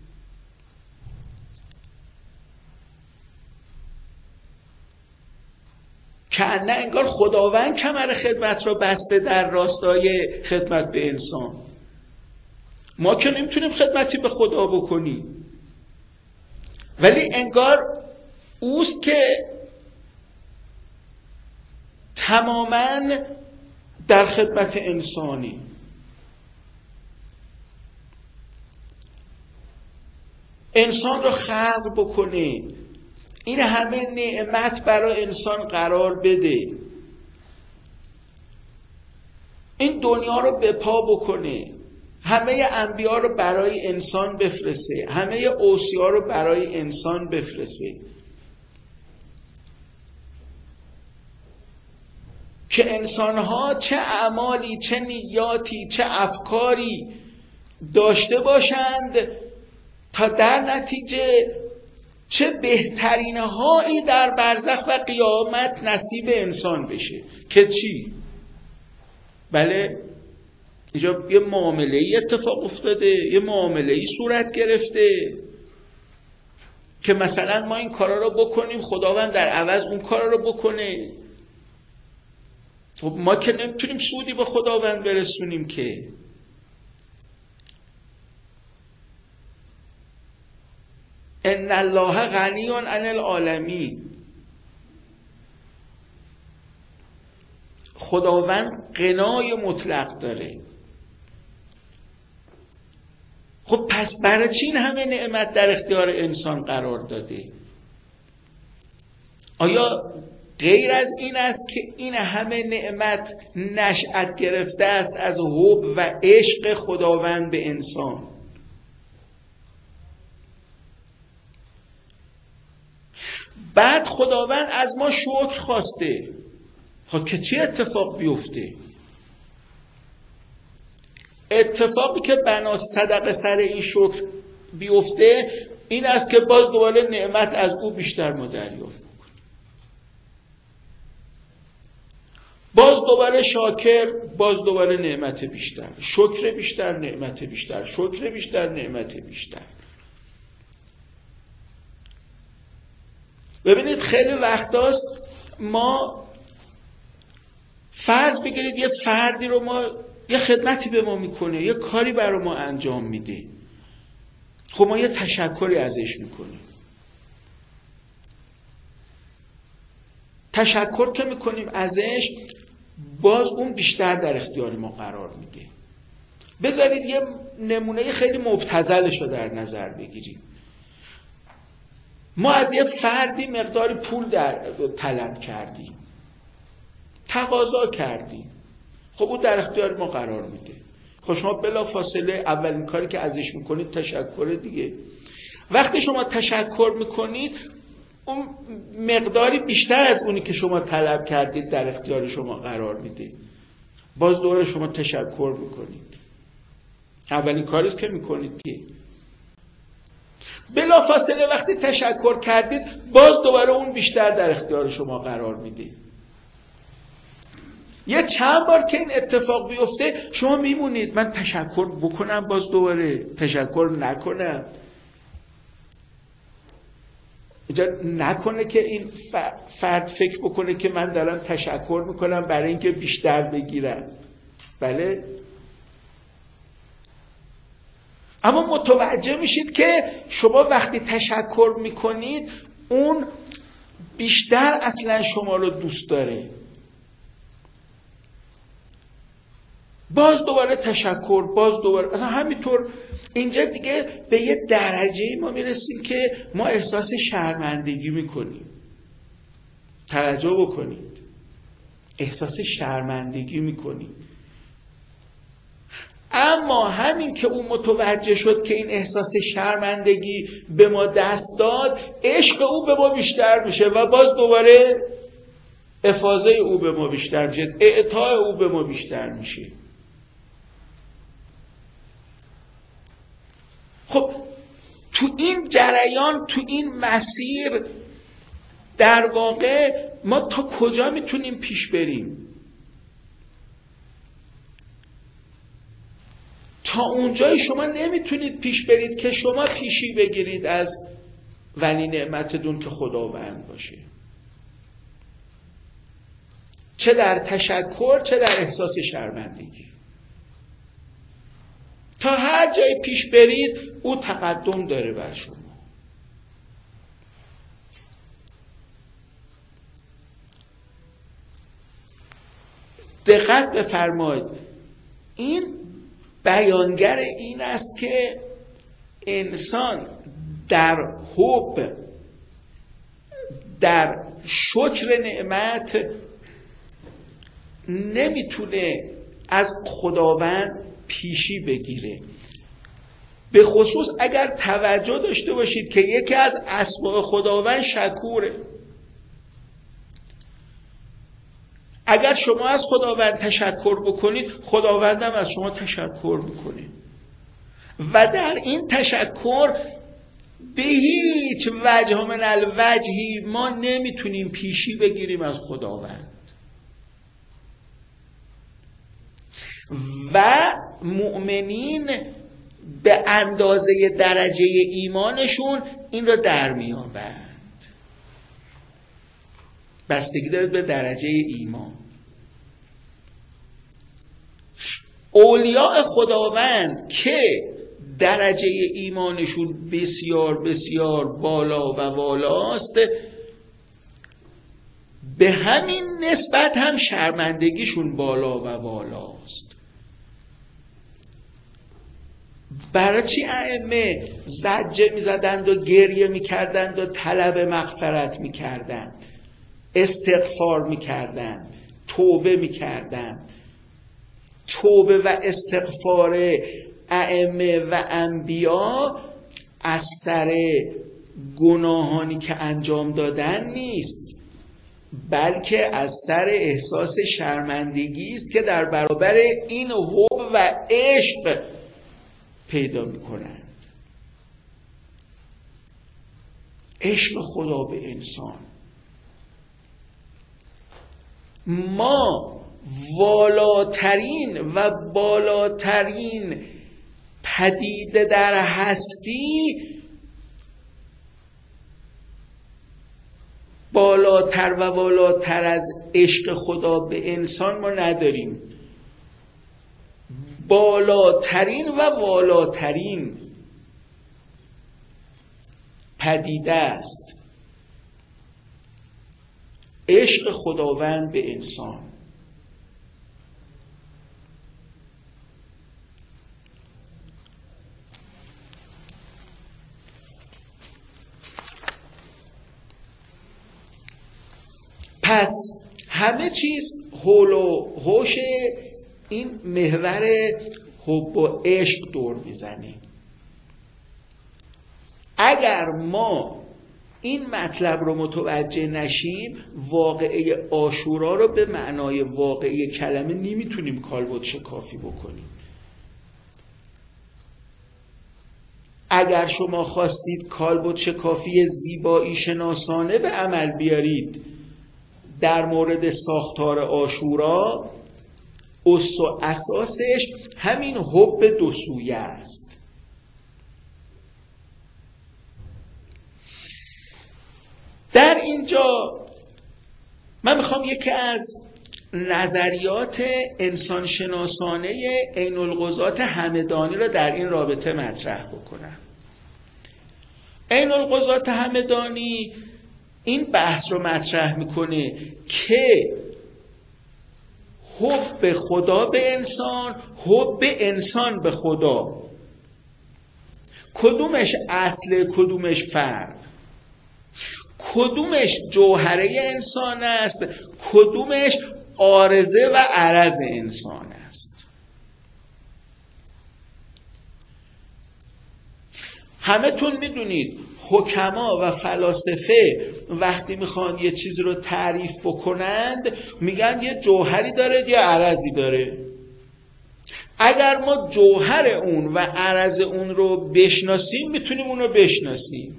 کأنه انگار خداوند کمر خدمت را بسته در راستای خدمت به انسان. ما که نمیتونیم خدمتی به خدا بکنیم، ولی انگار اوست که تماماً در خدمت انسانی. انسان رو خلق بکنه، این همه نعمت برای انسان قرار بده، این دنیا رو به پا بکنه، همه انبیا رو برای انسان بفرسته، همه اوصیا رو برای انسان بفرسته، که انسانها چه اعمالی، چه نیاتی، چه افکاری داشته باشند تا در نتیجه چه بهترین هایی در برزخ و قیامت نصیب انسان بشه. که چی؟ بله، اینجا یه معامله‌ای اتفاق افتاده، یه معامله‌ای صورت گرفته که مثلا ما این کارا رو بکنیم، خداوند در عوض اون کارا رو بکنه. خب ما که نمیتونیم سودی به خداوند برسونیم که. ان الله غنی عن العالمین. خداوند غنای مطلق داره. خب پس برای چی این همه نعمت در اختیار انسان قرار داده؟ آیا غیر از این است که این همه نعمت نشأت گرفته است از حب و عشق خداوند به انسان؟ بعد خداوند از ما شکر خواسته. خب که چی اتفاق بیفته؟ اتفاقی که بنا صدقه سر این شکر بیفته این است که باز دوباره نعمت از او بیشتر ما دریافت میکنیم. باز دوباره شاکر، باز دوباره نعمت بیشتر، شکر بیشتر، نعمت بیشتر، شکر بیشتر، نعمت بیشتر. ببینید خیلی وقتاست ما فرض بگیرید یه فردی رو ما یه خدمتی به ما میکنه، یه کاری برای ما انجام میده، خب ما یه تشکری ازش میکنیم. تشکر که میکنیم ازش، باز اون بیشتر در اختیار ما قرار میده. بذارید یه نمونه خیلی مبتذلش رو در نظر بگیریم. ما از یه فردی مقداری پول در طلب کردیم، تقاضا کردیم، خب اون در اختیار ما قرار میده. خب شما بلا فاصله اولین کاری که ازش میکنید تشکر دیگه. وقتی شما تشکر میکنید، اون مقداری بیشتر از اونی که شما طلب کردید در اختیار شما قرار میده. باز دوباره شما تشکر میکنید. اولین کاریست که میکنید که بلا فاصله وقتی تشکر کردید، باز دوباره اون بیشتر در اختیار شما قرار میده. یه چند بار که این اتفاق بیفته، شما میمونید من تشکر بکنم باز دوباره تشکر نکنم. اجازه نکنه که این فرد فکر بکنه که من دارم تشکر میکنم برای اینکه بیشتر بگیرم. بله، اما متوجه میشید که شما وقتی تشکر میکنید، اون بیشتر اصلا شما رو دوست داره. باز دوباره تشکر، باز دوباره، اصلا همینطور. اینجا دیگه به یه درجه‌ای ما میرسیم که ما احساس شرمندگی میکنیم. توجه بکنید، احساس شرمندگی میکنیم. اما همین که اون متوجه شد که این احساس شرمندگی به ما دست داد، عشق او به ما بیشتر میشه و باز دوباره افاضه او به ما بیشتر میشه، اعطای او به ما بیشتر میشه. خب تو این جریان، تو این مسیر، در واقع ما تا کجا میتونیم پیش بریم؟ تا اونجایی شما نمیتونید پیش برید که شما پیشی بگیرید از ولی نعمتتون که خداوند باشه، چه در تشکر چه در احساس شرمندگی. تا هر جایی پیش برید او تقدم داره بر شما. دقت بفرمایید، این بیانگر این است که انسان در حب، در شکر نعمت نمیتونه از خداوند پیشی بگیره. به خصوص اگر توجه داشته باشید که یکی از اسماء خداوند شکوره. اگر شما از خداوند تشکر بکنید، خداوند هم از شما تشکر میکنه و در این تشکر به هیچ وجه من الوجهی ما نمیتونیم پیشی بگیریم از خداوند. و مؤمنین به اندازه درجه ایمانشون این را در میابند. بستگی داره به درجه ایمان. اولیاء خداوند که درجه ایمانشون بسیار بسیار بالا و والاست، به همین نسبت هم شرمندگیشون بالا و والاست. برای چی ائمه زجه میزدند و گریه میکردند و طلب مغفرت میکردند، استغفار میکردند، توبه میکردند؟ توبه و استغفار ائمه و انبیا از سر گناهانی که انجام دادن نیست، بلکه از سر احساس شرمندگی است که در برابر این حب و عشق پیدا میکنند. عشق خدا به انسان. ما والاترین و بالاترین پدیده در هستی بالاتر و بالاتر از عشق خدا به انسان ما نداریم. بالاترین و والاترین پدیده است عشق خداوند به انسان. پس همه چیز حول و حوش این محور حب و عشق دور میزنه. اگر ما این مطلب رو متوجه نشیم، واقعه عاشورا رو به معنای واقعی کلمه نمیتونیم کالبد شکافی بکنیم. اگر شما خواستید کالبد شکافی زیبایی شناسانه به عمل بیارید در مورد ساختار عاشورا، اس و اساسش همین حب دو سویه است. در اینجا من میخوام یکی از نظریات انسانشناسانه عین القضات همدانی را در این رابطه مطرح بکنم. عین القضات همدانی این بحث رو مطرح میکنه که حب خدا به انسان، حب انسان به خدا، کدومش اصل، کدومش فرع، کدومش جوهره انسان است، کدومش عارضه و عرض انسان است. همه تون میدونید حکما و فلاسفه وقتی میخوان یه چیز رو تعریف بکنند میگن یه جوهری داره یه عرضی داره. اگر ما جوهر اون و عرض اون رو بشناسیم میتونیم اون رو بشناسیم.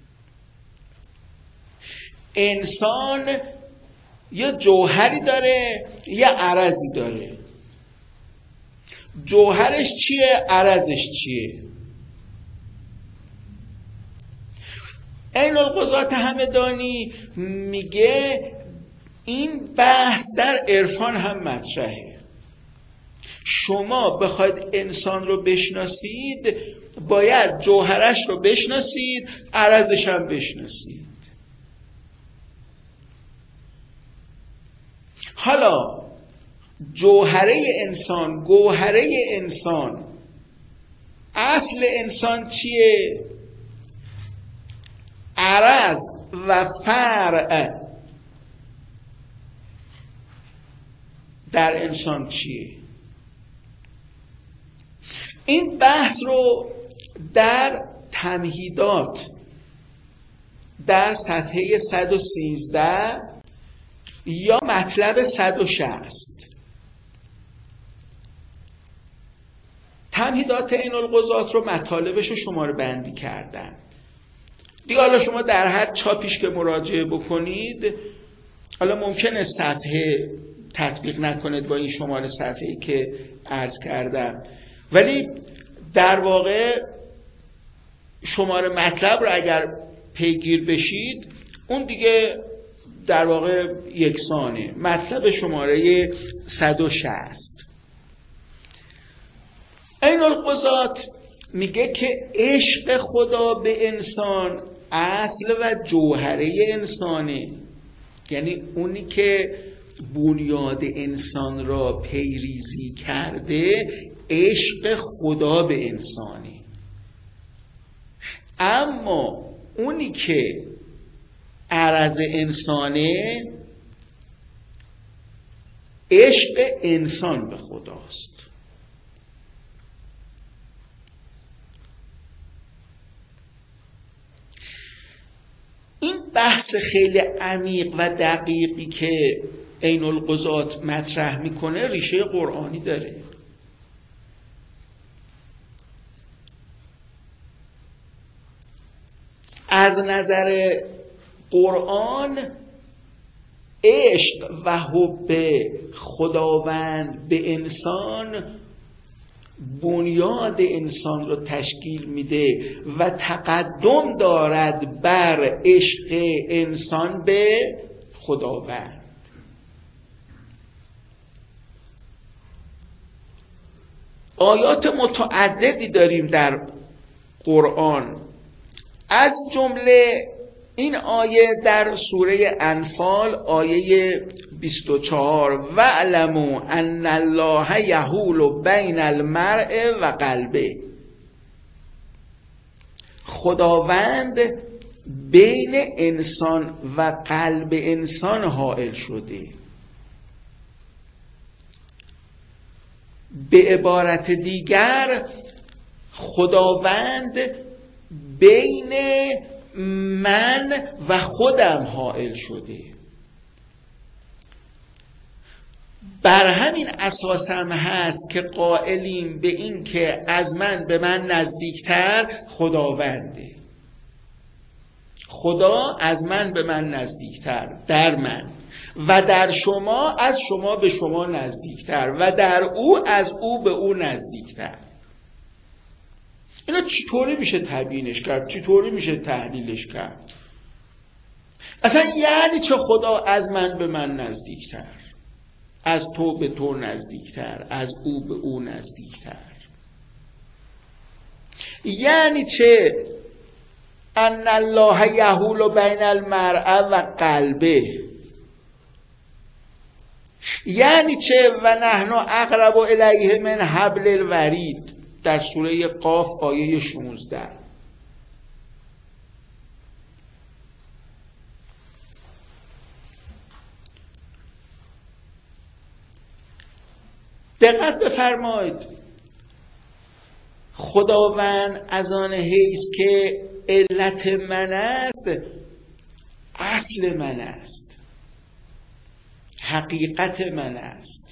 انسان یه جوهری داره یه عرضی داره. جوهرش چیه؟ عرضش چیه؟ عین القضات همدانی میگه این بحث در عرفان هم مطرحه. شما بخواید انسان رو بشناسید باید جوهرش رو بشناسید، عرضش هم بشناسید. حالا جوهره انسان، گوهره انسان، اصل انسان چیه؟ عرض و فرع در انسان چیه؟ این بحث رو در تمهیدات در صفحه صد و سیزده یا مطلب صد و شصت تمهیدات عین القضات رو مطالبش رو شماره بندی کردن. دیگه حالا شما در هر چاپیش که مراجعه بکنید، حالا ممکنه صفحه تطبیق نکنید با این شماره صفحه‌ای که عرض کردم، ولی در واقع شماره مطلب رو اگر پیگیر بشید اون دیگه در واقع یکسانه. مطلب شماره صد و شصت عین القضات میگه که عشق خدا به انسان اصل و جوهره انسانه، یعنی اونی که بنیاد انسان را پیریزی کرده عشق خدا به انسانه. اما اونی که عرض انسانه عشق انسان به خداست. این بحث خیلی عمیق و دقیقی که عین القضات مطرح میکنه ریشه قرآنی داره. از نظر قرآن عشق و حب خداوند به انسان بنیاد انسان رو تشکیل میده و تقدم دارد بر عشق انسان به خداوند. آیات متعددی داریم در قرآن، از جمله این آیه در سوره انفال آیه بیست و چهار وَاعْلَمُوا أَنَّ اللَّهَ یحول بین المرء و قلبه. خداوند بین انسان و قلب انسان حائل شده. به عبارت دیگر خداوند بین من و خودم حائل شده. بر همین اساس هم هست که قائلیم به این که از من به من نزدیکتر خداونده. خدا از من به من نزدیکتر در من و در شما از شما به شما نزدیکتر و در او از او به او نزدیکتر. اینا چطوری میشه تبیینش کرد؟ چطوری میشه تحلیلش کرد؟ اصلا یعنی چه خدا از من به من نزدیکتر، از تو به تو نزدیکتر، از او به او نزدیکتر؟ یعنی چه ان الله یحول بین المرء و قلبه؟ یعنی چه و نحن اقرب الیه من حبل الورید در سوره قاف آیه شانزده؟ دقت بفرمایید، خداوند از آن حیث که علت من است، اصل من است، حقیقت من است.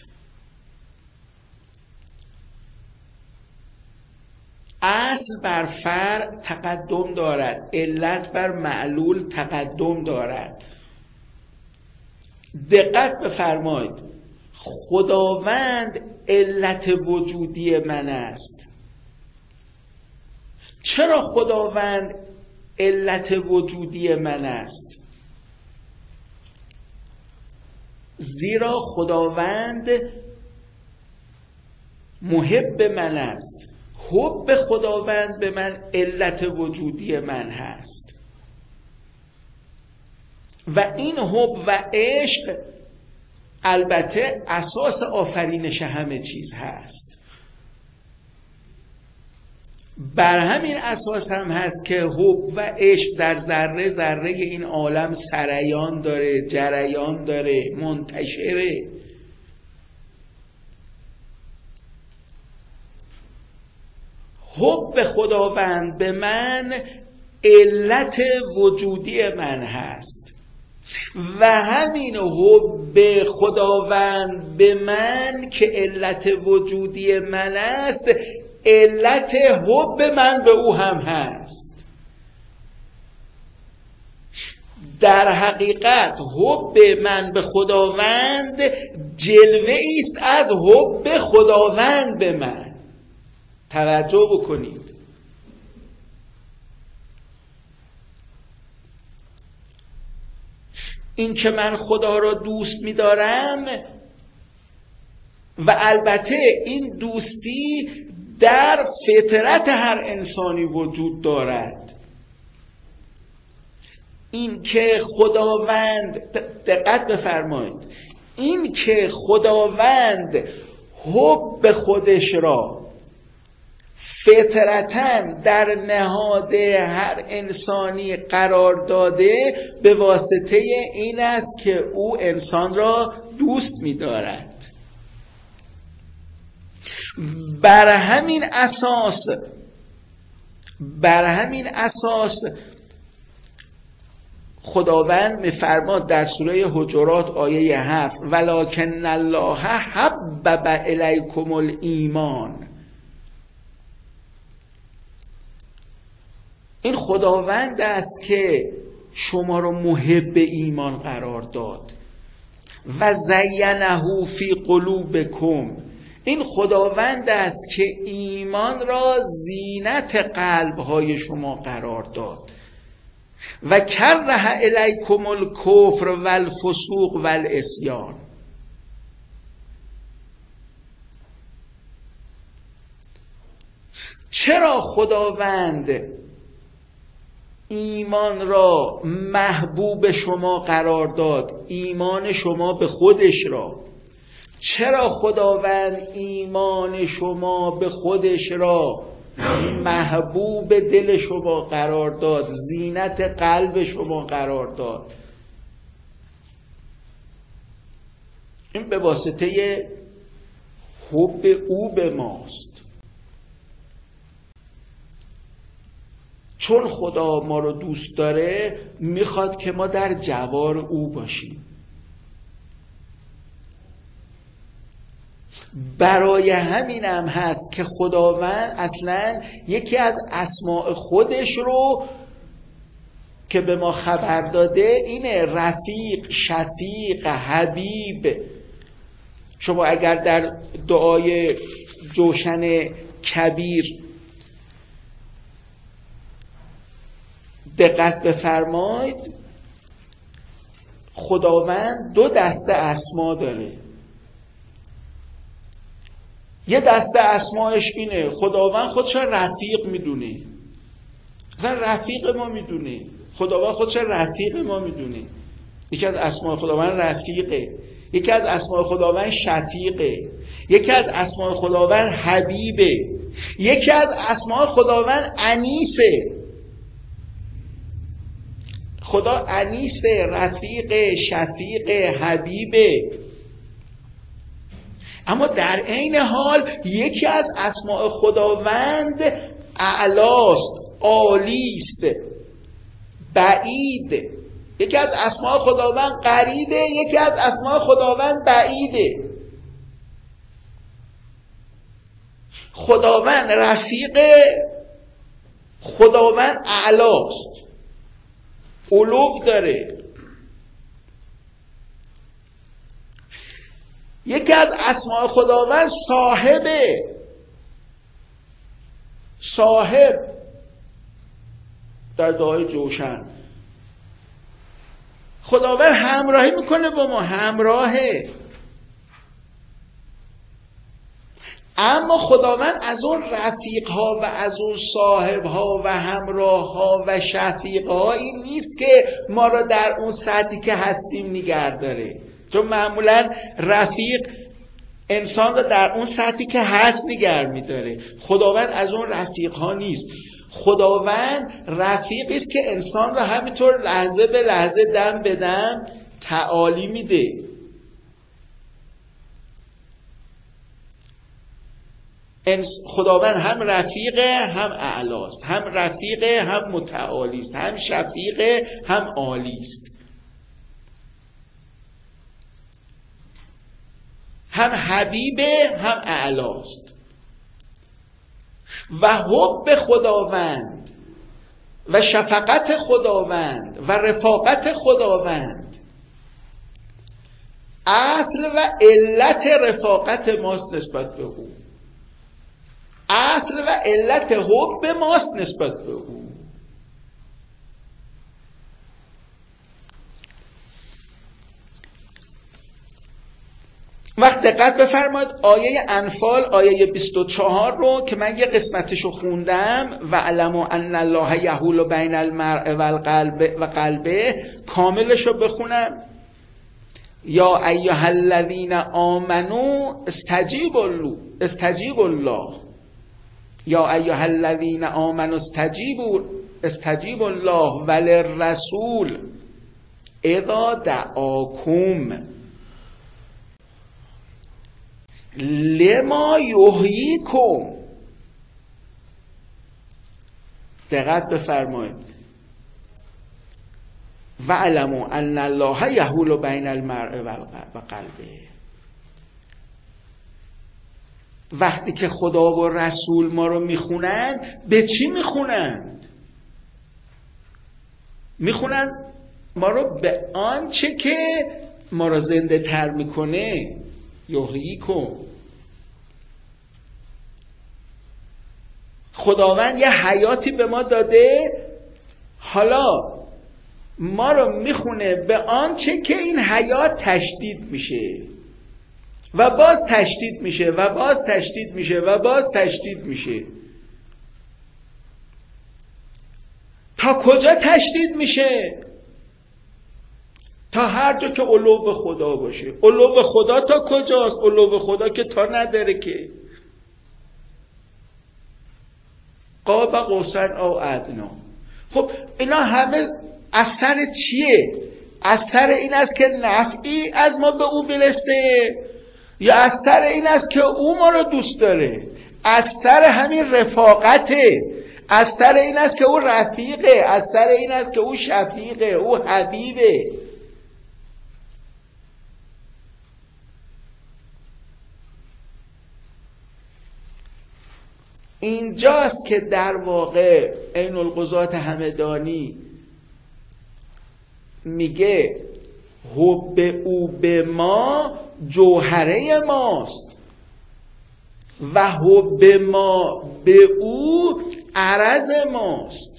اصل بر فرع تقدم دارد، علت بر معلول تقدم دارد. دقت بفرمایید، خداوند علت وجودی من است. چرا خداوند علت وجودی من است؟ زیرا خداوند محب من است. حب خداوند به من علت وجودی من هست و این حب و عشق البته اساس آفرینش همه چیز هست. بر همین اساس هم هست که حب و عشق در ذره ذره این عالم سریان داره، جریان داره، منتشره. حب خداوند به من علت وجودی من هست و همین حب خداوند به من که علت وجودی من است، علت حب من به او هم هست. در حقیقت حب من به خداوند جلوه است از حب خداوند به من. توجه بکنید، این که من خدا را دوست می‌دارم و البته این دوستی در فطرت هر انسانی وجود دارد. این که خداوند، دقت بفرمایید، این که خداوند حب خودش را فطرتاً در نهاد هر انسانی قرار داده به واسطه این است که او انسان را دوست می‌دارد. بر همین اساس بر همین اساس خداوند می‌فرماد در سوره حجرات آیه هفت ولکن الله حبب الیکم الایمان. این خداوند است که شما را محب ایمان قرار داد و زینه فی قلوبکم، این خداوند است که ایمان را زینت قلب‌های شما قرار داد و کره الیکم الکفر و الفسوق و العصیان. چرا خداوند ایمان را محبوب شما قرار داد، ایمان شما به خودش را؟ چرا خداوند ایمان شما به خودش را محبوب دل شما قرار داد، زینت قلب شما قرار داد؟ این به واسطه حب او به ماست. چون خدا ما رو دوست داره میخواد که ما در جوار او باشیم. برای همینم هست که خداوند اصلا یکی از اسماء خودش رو که به ما خبر داده اینه: رفیق، شفیق، حبیب. شما اگر در دعای جوشن کبیر دقت بفرمایید، خداوند دو دسته اسما داره. یه دسته اسمایش اینه: خداوند خودش رفیق میدونه، مثلا رفیق ما میدونه، خداوند خودش رفیق ما میدونه. یکی از اسماء خداوند رفیقه، یکی از اسماء خداوند شفیقه، یکی از اسماء خداوند حبیبه، یکی از اسماء خداوند انیسه. خدا انیسه، رفیق، شفیق، حبیبه. اما در عین حال یکی از اسماء خداوند اعلاست، عالیست، بعید. یکی از اسماء خداوند قریبه، یکی از اسماء خداوند بعیده. خداوند رفیق، خداوند اعلاست، علو داره. یکی از اسماء خداوند صاحبه، صاحب در دعای جوشن. خداوند همراهی میکنه با ما، همراهه. اما خداوند از اون رفیق ها و از اون صاحب ها و همراه ها و شفیق ها این نیست که ما را در اون سطحی که هستیم نگه داره. چون معمولا رفیق انسان را در اون سطحی که هست نگه میداره. خداوند از اون رفیق ها نیست. خداوند رفیقی است که انسان را همینطور لحظه به لحظه، دم به دم تعالی میده. خداوند هم رفیقه هم اعلاست، هم رفیقه هم متعالیست، هم شفیقه هم عالیست، هم حبیبه هم اعلاست. و حب خداوند و شفقت خداوند و رفاقت خداوند اصل و علت رفاقت ماست نسبت به او، اصل و علت حب ماست نسبت به او. وقت دقت بفرمایید آیه انفال آیه بیست و چهار رو که من یه قسمتشو خوندم: و علموا ان الله یحول بین المرء و القلب و قلبه، کاملشو بخونم: یا ایها الذین آمنوا استجیبوا له استجیبوا الله یا ایها الذین آمنوا استجیبوا استجیبوا الله وللرسول اذا دعاکم لما یحییکم. دقت بفرمایید: و علموا ان الله یحول بین المرء و قلبه. وقتی که خدا و رسول ما رو میخونند، به چی میخونند؟ میخونند ما رو به آنچه که ما رو زنده تر میکنه. یحییکم، خداوند یه حیاتی به ما داده، حالا ما رو میخونه به آنچه که این حیات تشدید میشه و باز تشدید میشه و باز تشدید میشه و باز تشدید میشه. تا کجا تشدید میشه؟ تا هر جا که علو خدا باشه. علو خدا تا کجاست؟ علو خدا که تا نداره که. قاب قوسین او ادنا. خب اینا همه اثر چیه؟ اثر این است که نفعی از ما به او برسه، یا اثر این است که او ما رو دوست داره؟ اثر همین رفاقته، اثر این است که او رفیقه، اثر این است که او شفیقه، او حبیبه. اینجاست که در واقع عین القضات همدانی میگه حب او به ما جوهره ماست و حب ما به او عرض ماست.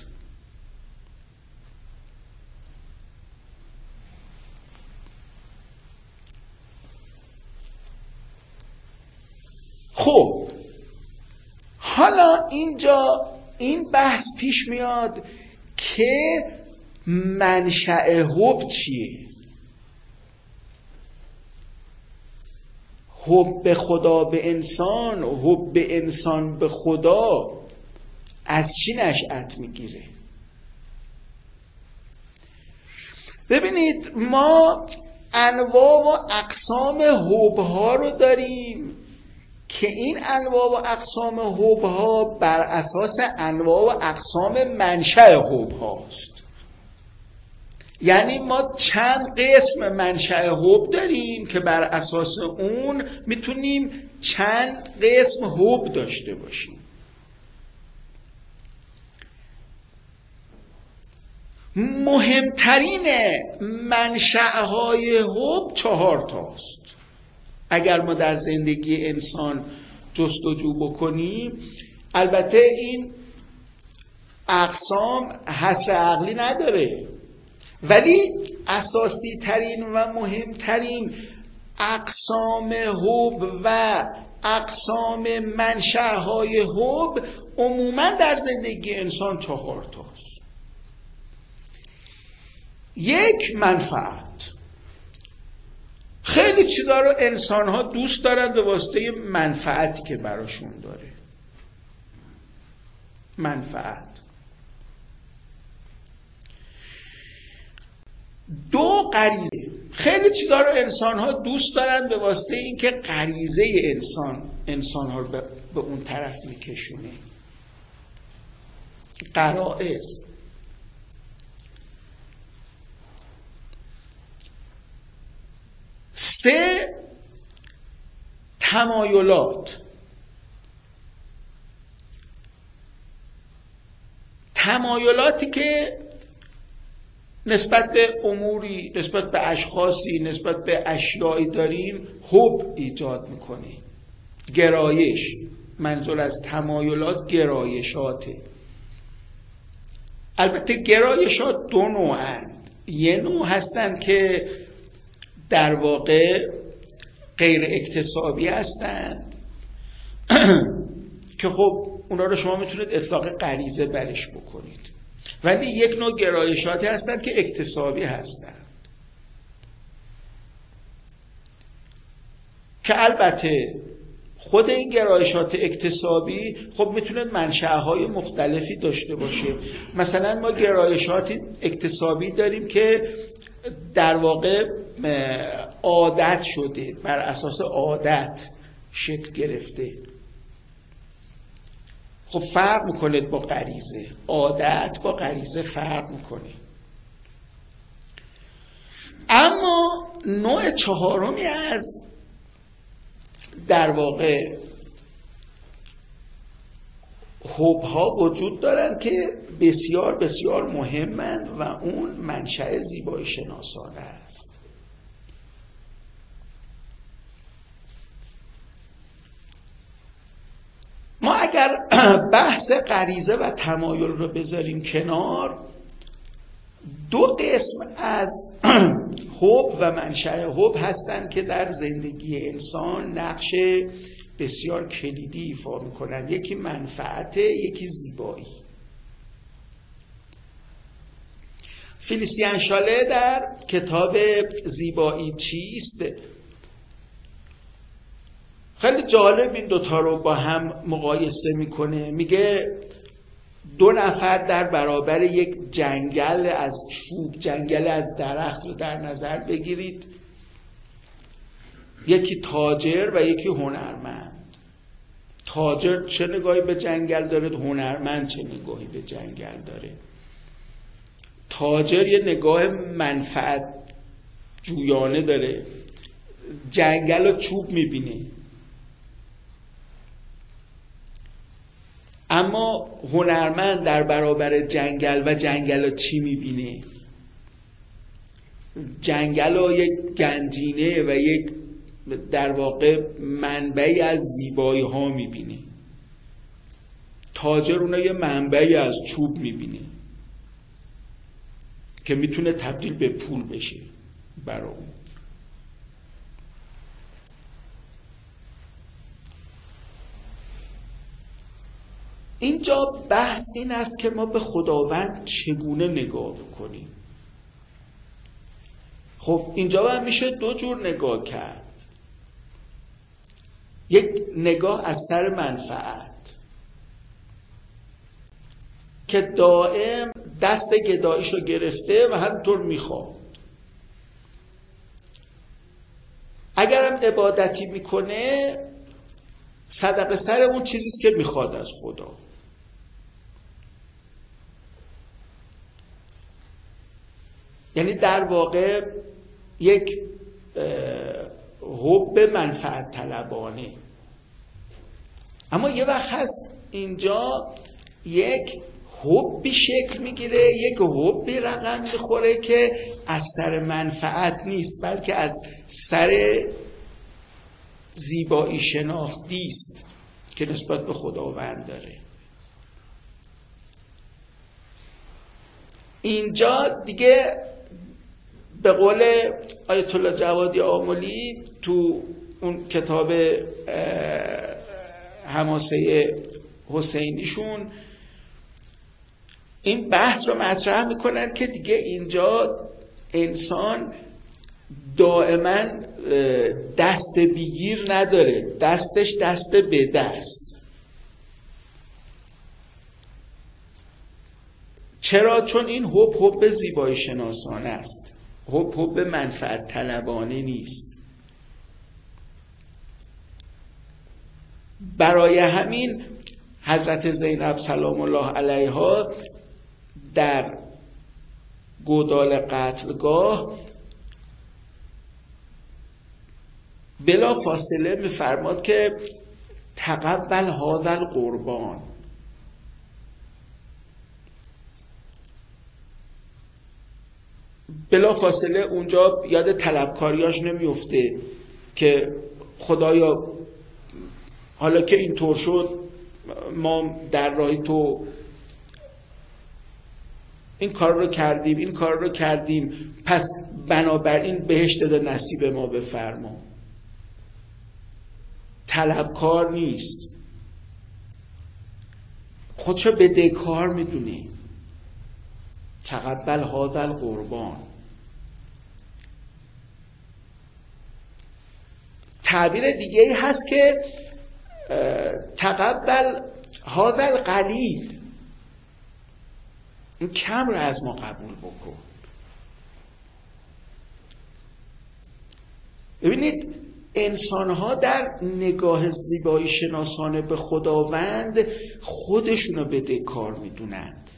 خب حالا اینجا این بحث پیش میاد که منشأ حب چیه؟ حب خدا به انسان، حب انسان به خدا از چی نشأت میگیره؟ ببینید ما انواع و اقسام حب ها رو داریم که این انواع و اقسام حب ها بر اساس انواع و اقسام منشأ حب هاست. یعنی ما چند قسم منشأ حب داریم که بر اساس اون میتونیم چند قسم حب داشته باشیم. مهمترین منشأهای حب چهار تاست. اگر ما در زندگی انسان جستجو بکنیم، البته این اقسام حصر عقلی نداره، ولی اساسی ترین و مهمترین اقسام حب و اقسام منشأهای حب عموما در زندگی انسان چهار تاست. یک، منفعت. خیلی چیزا رو انسان ها دوست دارند به واسطه منفعتی که براشون داره. منفعت. دو، غریزه. خیلی چیزا رو انسان ها دوست دارند به واسطه اینکه غریزه انسان انسان ها رو به, به اون طرف میکشونه. غرائز. سه، تمایلات. تمایلاتی که نسبت به اموری، نسبت به اشخاصی، نسبت به اشیایی داریم حب ایجاد میکنه. گرایش. منظور از تمایلات گرایشاته. البته گرایشات دو نوعند. یه نوع هستند که در واقع غیر اکتسابی هستند که خب اونا رو شما میتونید اطلاق غریزه برش بکنید، ولی یک نوع گرایشاتی هستند که اکتسابی هستند که البته خود این گرایشات اکتسابی خب میتونه منشأهای مختلفی داشته باشه. مثلا ما گرایشات اکتسابی داریم که در واقع عادت شده، بر اساس عادت شکل گرفته. خب فرق میکنه با غریزه. عادت با غریزه فرق میکنه. اما نوع چهارمی از در واقع حب ها وجود دارن که بسیار بسیار مهمند و اون منشأ زیبایی شناسانه است. ما اگر بحث غریزه و تمایل رو بذاریم کنار، دو قسم از حب و منشأ حب هستن که در زندگی انسان نقش بسیار کلیدی ایفا میکنن. یکی منفعت، یکی زیبایی. فلیسیان شاله در کتاب زیبایی چیست خیلی جالب این دوتا رو با هم مقایسه میکنه. میگه دو نفر در برابر یک جنگل از چوب، جنگل از درخت رو در نظر بگیرید، یکی تاجر و یکی هنرمند. تاجر چه نگاهی به جنگل داره، هنرمند چه نگاهی به جنگل داره. تاجر یه نگاه منفعت جویانه داره، جنگل و چوب میبینه. اما هنرمند در برابر جنگل و جنگل چی میبینه؟ جنگل رو یک گنجینه و یک در واقع منبعی از زیبایی ها میبینه. تاجر اونها یه منبعی از چوب میبینه که میتونه تبدیل به پول بشه برای اون. اینجا بحث این است که ما به خداوند چگونه نگاه بکنیم. خب اینجا هم میشه دو جور نگاه کرد. یک نگاه از سر منفعت که دائم دست گداییشو گرفته و همینطور میخواد. اگرم عبادتی میکنه صدقه سر اون چیزیست که میخواد از خدا. یعنی در واقع یک حب منفعت طلبانه. اما یه وقت هست اینجا یک حبی شکل میگیره، یک حبی رقم میخوره که از سر منفعت نیست بلکه از سر زیبایی شناختی است که نسبت به خداوند داره. اینجا دیگه به قول آیت الله جوادی آملی تو اون کتاب حماسه حسینیشون این بحث رو مطرح میکنن که دیگه اینجا انسان دائما دست بیگیر نداره، دستش دست به دست. چرا؟ چون این حب حب زیبایی شناسانه است، حب حب منفعت طلبانه نیست. برای همین حضرت زینب سلام الله علیها در گودال قتلگاه بلا فاصله میفرماد که تقبل هذا القربان. بلا فاصله اونجا یاد طلبکاریاش نمیفته که خدایا حالا که اینطور شد ما در راه تو این کار رو کردیم این کار رو کردیم پس بنابراین بهشت ده نصیب ما بفرما. طلبکار نیست، خودشو بدهکار میدونه. تقبل هذا القربان. تعبیر دیگه ای هست که تقبل هذا القلیل. این کم رو از ما قبول بکن. ببینید انسان‌ها در نگاه زیبایی شناسانه به خداوند خودشونو بدهکار میدونند.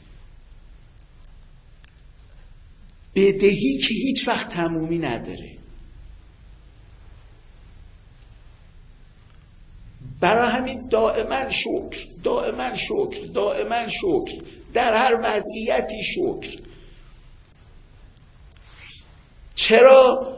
بدهی که هیچ وقت تمومی نداره. برای همین دائما شکر، دائما شکر، دائما شکر، در هر وضعیتی شکر. چرا؟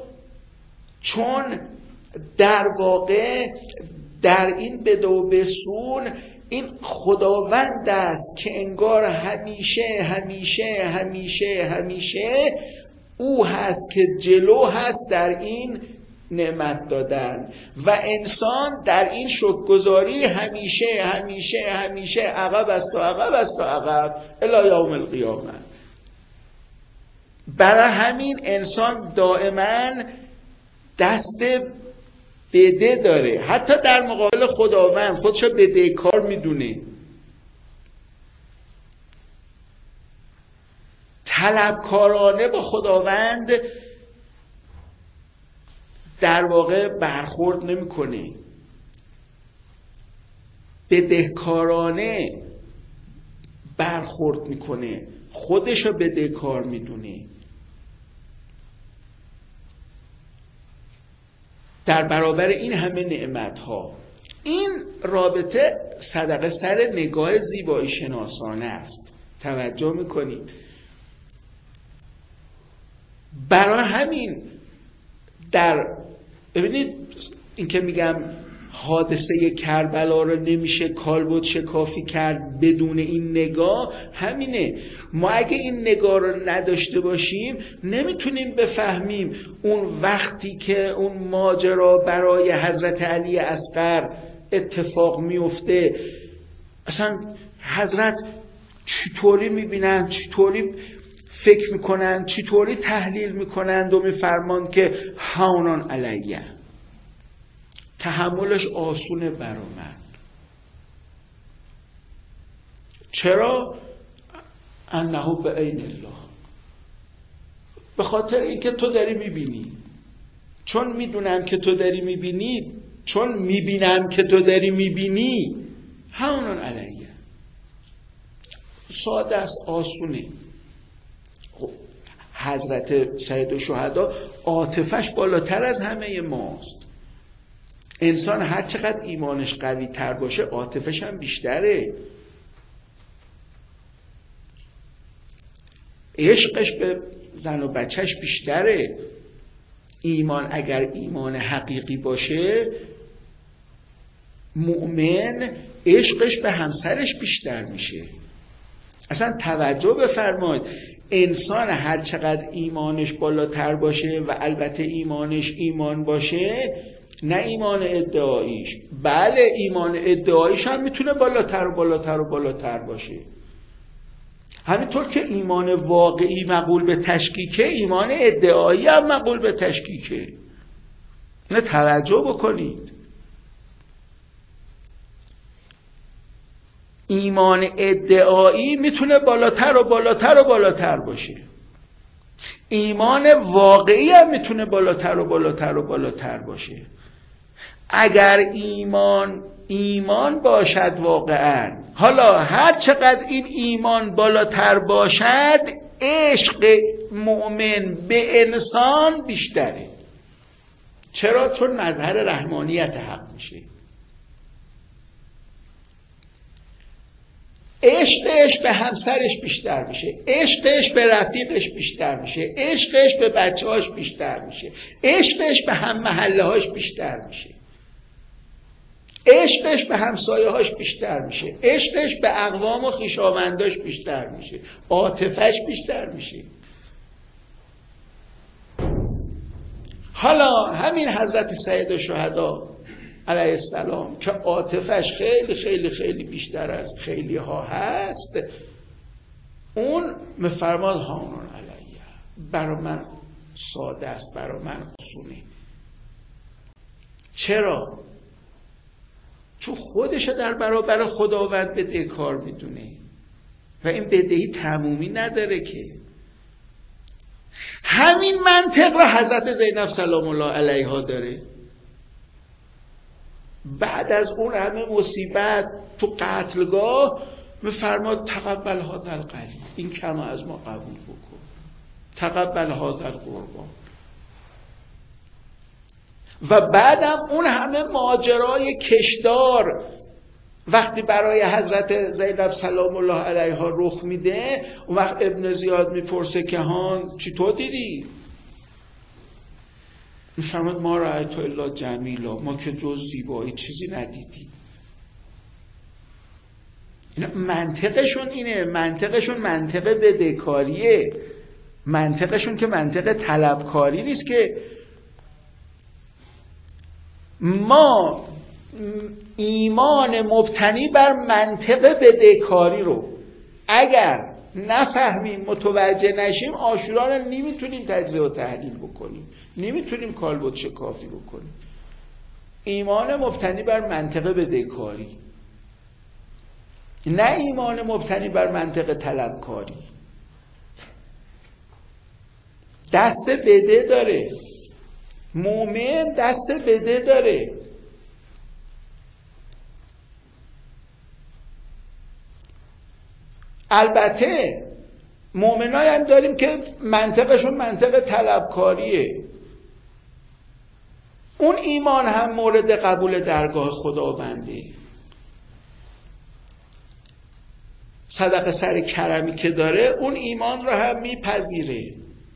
چون در واقع در این بده و بسون این خداوند است که انگار همیشه همیشه همیشه همیشه او هست که جلو هست در این نعمت دادن و انسان در این شکرگزاری همیشه همیشه همیشه عقب است و عقب است و عقب الی یوم القیامه. برای همین انسان دائما دست بده داره، حتی در مقابل خداوند خودشو بدهکار میدونه. طلبکارانه با خداوند در واقع برخورد نمیکنه، بدهکارانه برخورد میکنه، خودشو بدهکار میدونه. در برابر این همه نعمت ها این رابطه صدقه سر نگاه زیبایی شناسانه است. توجه میکنید؟ برای همین در ببینید این که میگم حادثه کربلا رو نمیشه کالبد شکافی کرد بدون این نگاه، همینه. ما اگه این نگاه رو نداشته باشیم نمیتونیم بفهمیم اون وقتی که اون ماجرا برای حضرت علی اصغر اتفاق میفته اصلا حضرت چطوری میبینن، چطوری فکر میکنن، چطوری تحلیل میکنند و میفرمان که هونان علیه، تحملش آسونه برا من. چرا؟ انه به عین الله، به خاطر اینکه تو داری میبینی، چون میدونم که تو داری میبینی، چون میبینم که تو داری میبینی، هونان علیه. ساده است، آسونه. حضرت سید الشهدا عاطفش بالاتر از همه ماست. انسان هر چقدر ایمانش قوی تر باشه عاطفش هم بیشتره، عشقش به زن و بچهش بیشتره. ایمان اگر ایمان حقیقی باشه مؤمن عشقش به همسرش بیشتر میشه. اصلا توجه بفرمایید، انسان هر چقدر ایمانش بالاتر باشه و البته ایمانش ایمان باشه، نه ایمان ادعاییش، بله ایمان ادعاییش هم میتونه بالاتر و بالاتر و بالاتر باشه. همینطور که ایمان واقعی مقبول به تشکیکه، ایمان ادعایی هم مقبول به تشکیکه. نه توجه بکنید، ایمان ادعایی میتونه بالاتر و بالاتر و بالاتر باشه، ایمان واقعی هم میتونه بالاتر و بالاتر و بالاتر باشه. اگر ایمان ایمان باشد واقعا، حالا هر چقدر این ایمان بالاتر باشد عشق مؤمن به انسان بیشتره. چرا؟ چون مظهر رحمانیت حق میشه. عشقش به همسرش بیشتر میشه، عشقش به رفیقش بیشتر میشه، عشقش به بچه‌هاش بیشتر میشه، عشقش به هم محله هاش بیشتر میشه، عشقش به همسایه هاش بیشتر میشه، عشقش به اقوام و خویشاونداش بیشتر میشه، عاطفش بیشتر میشه. حالا همین حضرت سید الشهدا علیه السلام که عاطفش خیلی خیلی خیلی بیشتر از خیلی ها هست، اون میفرماد هونان علیه، برا من ساده است، برا من آسونه. چرا؟ چون خودش در برابر خداوند بدهکار میدونه و این بدهی تمومی نداره که. همین منطق را حضرت زینب سلام الله علیها داره. بعد از اون همه مصیبت تو قتلگاه میفرماد تقبل هذا القلیل، این کم از ما قبول بکن، تقبل هذا القربان. و بعدم اون همه ماجرای کشدار وقتی برای حضرت زینب سلام الله علیها رخ میده، اون وقت ابن زیاد میپرسه که هان چطور دیدی؟ میفرماد ما رأیت الا جمیلا، ما که جز زیبایی چیزی ندیدیم. اینا منطقشون اینه، منطقشون منطق بدهکاریه، منطقشون که منطق طلبکاری نیست. که ما ایمان مبتنی بر منطق بدهکاری رو اگر نفهمیم، متوجه نشیم، عاشورا رو نمیتونیم تجزیه و تحلیل بکنیم، نمیتونیم کالبد شکافی بکنیم. ایمان مبتنی بر منطق بدهکاری، نه ایمان مبتنی بر منطق طلبکاری. دست بده داره، مومن دست بده داره. البته مومنای هم داریم که منطقشون منطق طلبکاریه، اون ایمان هم مورد قبول درگاه خداونده. صدقه سر کرمی که داره اون ایمان رو هم میپذیره.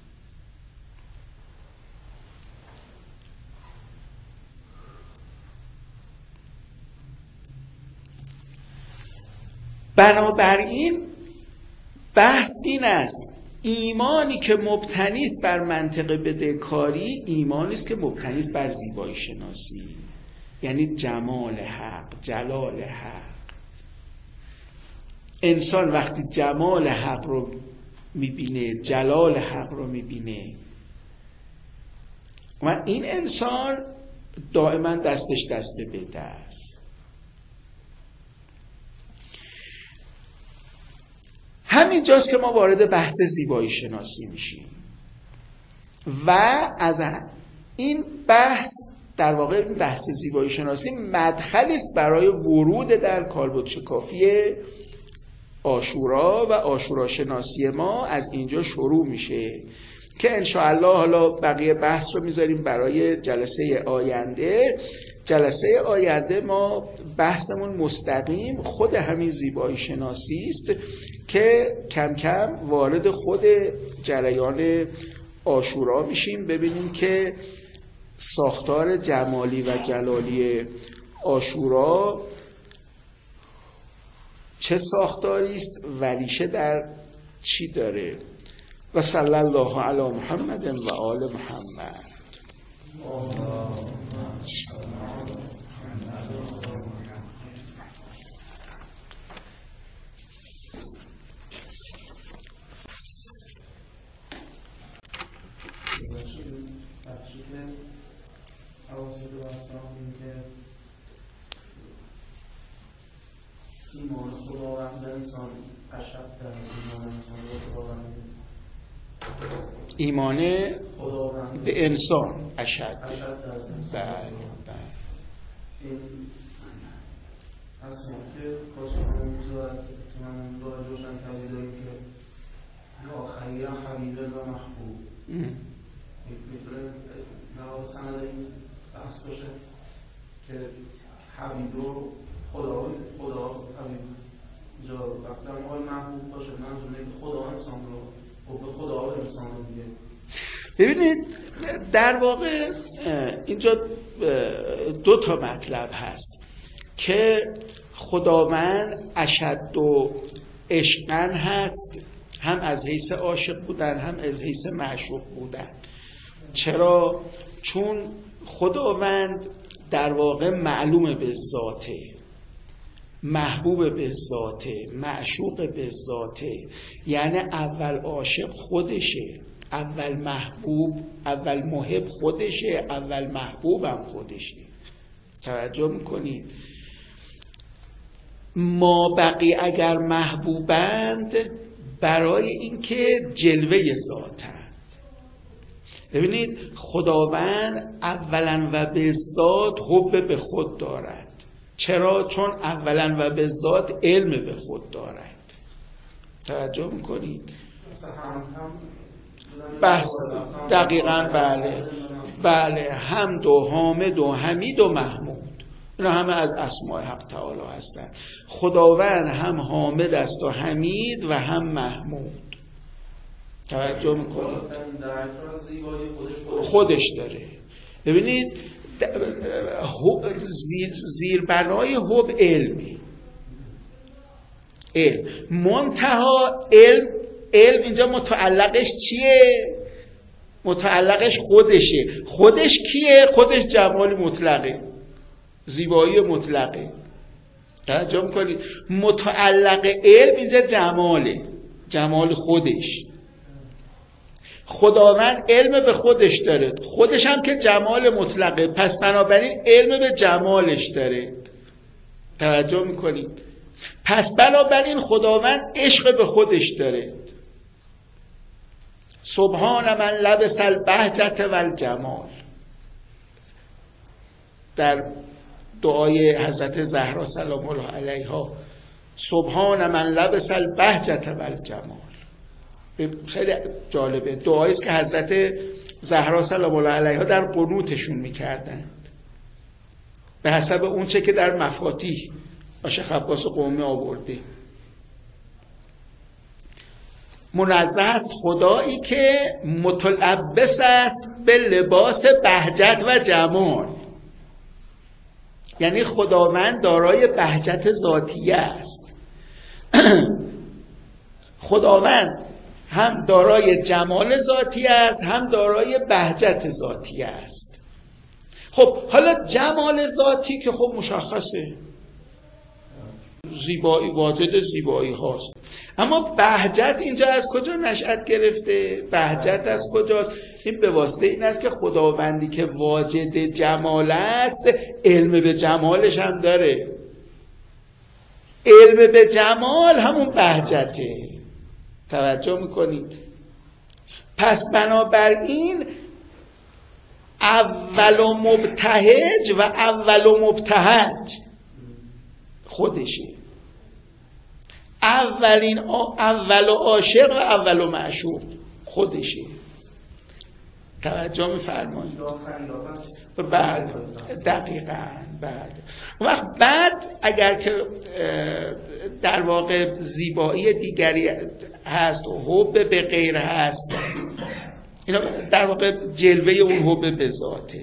بنابراین بحث این است، ایمانی که مبتنی است بر منطق بدهکاری ایمانی است که مبتنی است بر زیبایی شناسی، یعنی جمال حق، جلال حق. انسان وقتی جمال حق رو میبینه، جلال حق رو میبینه، و این انسان دائما دستش دست بده است. همینجاست که ما وارد بحث زیبایی شناسی میشیم و از این بحث، در واقع این بحث زیبایی شناسی مدخلی است برای ورود در کالبد شکافی عاشورا و عاشورا شناسی ما. از اینجا شروع میشه که انشاءالله حالا بقیه بحث رو میذاریم برای جلسه آینده. جلسه آینده ما بحثمون مستقیم خود همین زیبایی شناسی است که کم کم وارد خود جریان عاشورا میشیم، ببینیم که ساختار جمالی و جلالی عاشورا چه ساختاری است و ریشه در چی داره. و صلی الله علی محمد و آل محمد. ایمان خداوند انسان اشد در ایمان انسان خداوند، ایمان به انسان اشد. بله بله. این اصلا که کاسمون بذارد که من باید روشن کردی داریم که آخری هم خبیره و محبوب میتونه نواب سند این بحث باشه که حبیب رو خدا خدا حبیب جا وقتی آقای محبوب باشه منظور اینه که خدا انسان رو و به خدا انسان رو دیگه. ببینید در واقع اینجا دو تا مطلب هست که خداوند اشد و عشقن هست، هم از حیث عاشق بودن هم از حیث معشوق بودن. چرا؟ چون خداوند در واقع معلوم به ذاته، محبوب به ذاته، معشوق به ذاته، یعنی اول عاشق خودشه، اول محبوب، اول محب خودشه، اول محبوبم خودشه. توجه میکنید؟ ما بقی اگر محبوبند برای اینکه جلوه ذاتند. ببینید خداوند اولا و به ذات حب به خود دارد. چرا؟ چون اولا و به ذات علم به خود دارد. توجه میکنید؟ بحث دقیقاً بله بله حمد و حامد و حمید و محمود، اینا همه از اسماء حق تعالی هستند. خداوند هم حامد است و حمید و هم محمود. توجه میکنید؟ خودش داره. ببینید زیربنای حب علمی، علم. منتها علم علم اینجا متعلقش چیه؟ متعلقش خودشه. خودش کیه؟ خودش جمال مطلقه، زیبایی مطلقه. توجه میکنید؟ متعلق علم اینجا جماله، جمال خودش. خداوند علم به خودش داره، خودش هم که جمال مطلقه، پس بنابراین علم به جمالش داره. توجه میکنید؟ پس بنابراین خداوند عشق به خودش داره. سبحان من لبس البهجت و الجمال. در دعای حضرت زهرا سلام الله علیها، سبحان من لبس البهجت و الجمال. خیلی جالبه، دعایی است که حضرت زهرا سلام الله علیها در قنوتشون میکردند به حسب اون چه که در مفاتیح شیخ عباس قمی آورده. منزه است خدایی که متلبس است به لباس بهجت و جمال. یعنی خداوند دارای بهجت ذاتیه است. خداوند هم دارای جمال ذاتی است، هم دارای بهجت ذاتی است. خب حالا جمال ذاتی که خب مشخصه، زیبایی، واجد زیبایی هاست. اما بهجت اینجا از کجا نشأت گرفته؟ بهجت از کجاست؟ این به واسطه این است که خداوندی که واجد جمال است، علم به جمالش هم داره. علم به جمال همون بهجته. توجه میکنید؟ پس بنابراین اول و مبتهج و اول و مبتهج خودشه. اولین اول و عاشق و اول و معشوق خودشه. توجه میفرمایید؟ بله دقیقاً. بله. اون وقت بعد اگر که در واقع زیبایی دیگری هست و حب به غیر هست، اینا در واقع جلوه اون حب به ذاته.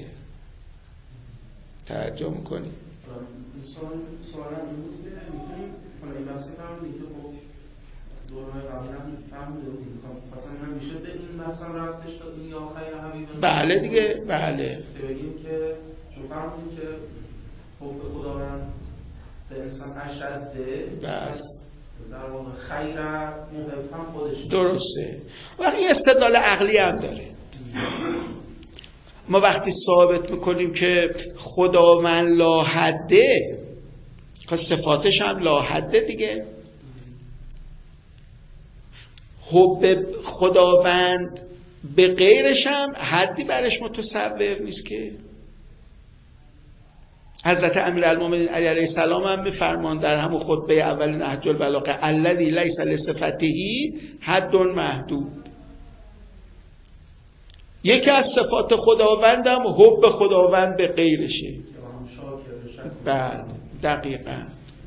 توجه میکنی؟ سوالا این بود که میتونیم حالا این بحثی فرمودیم که خب دورهای قبل هم فرموده بودیم، خواستم من میشه به این بحثم رفتش تا این یا خیر حبیب. بله دیگه، بله. بگیم که چون فرمودیم که حب خداوند به انسان اشده، بله. در واقع خیر محب هم خودش درسته. وقتی استدلال عقلی هم داره. ما وقتی ثابت میکنیم که خداوند لاحده، خب صفاتش هم لاحده دیگه. حب خداوند به غیرش هم حدی برش متصور نیست که. حضرت امیرالمومنین علی علیه السلام هم میفرمان در همون خطبه اول نهج البلاغه الذی لیس لصفته حد محدود. یکی از صفات خداوند هم حب خداوند به غیرشه. بله دقیقاً.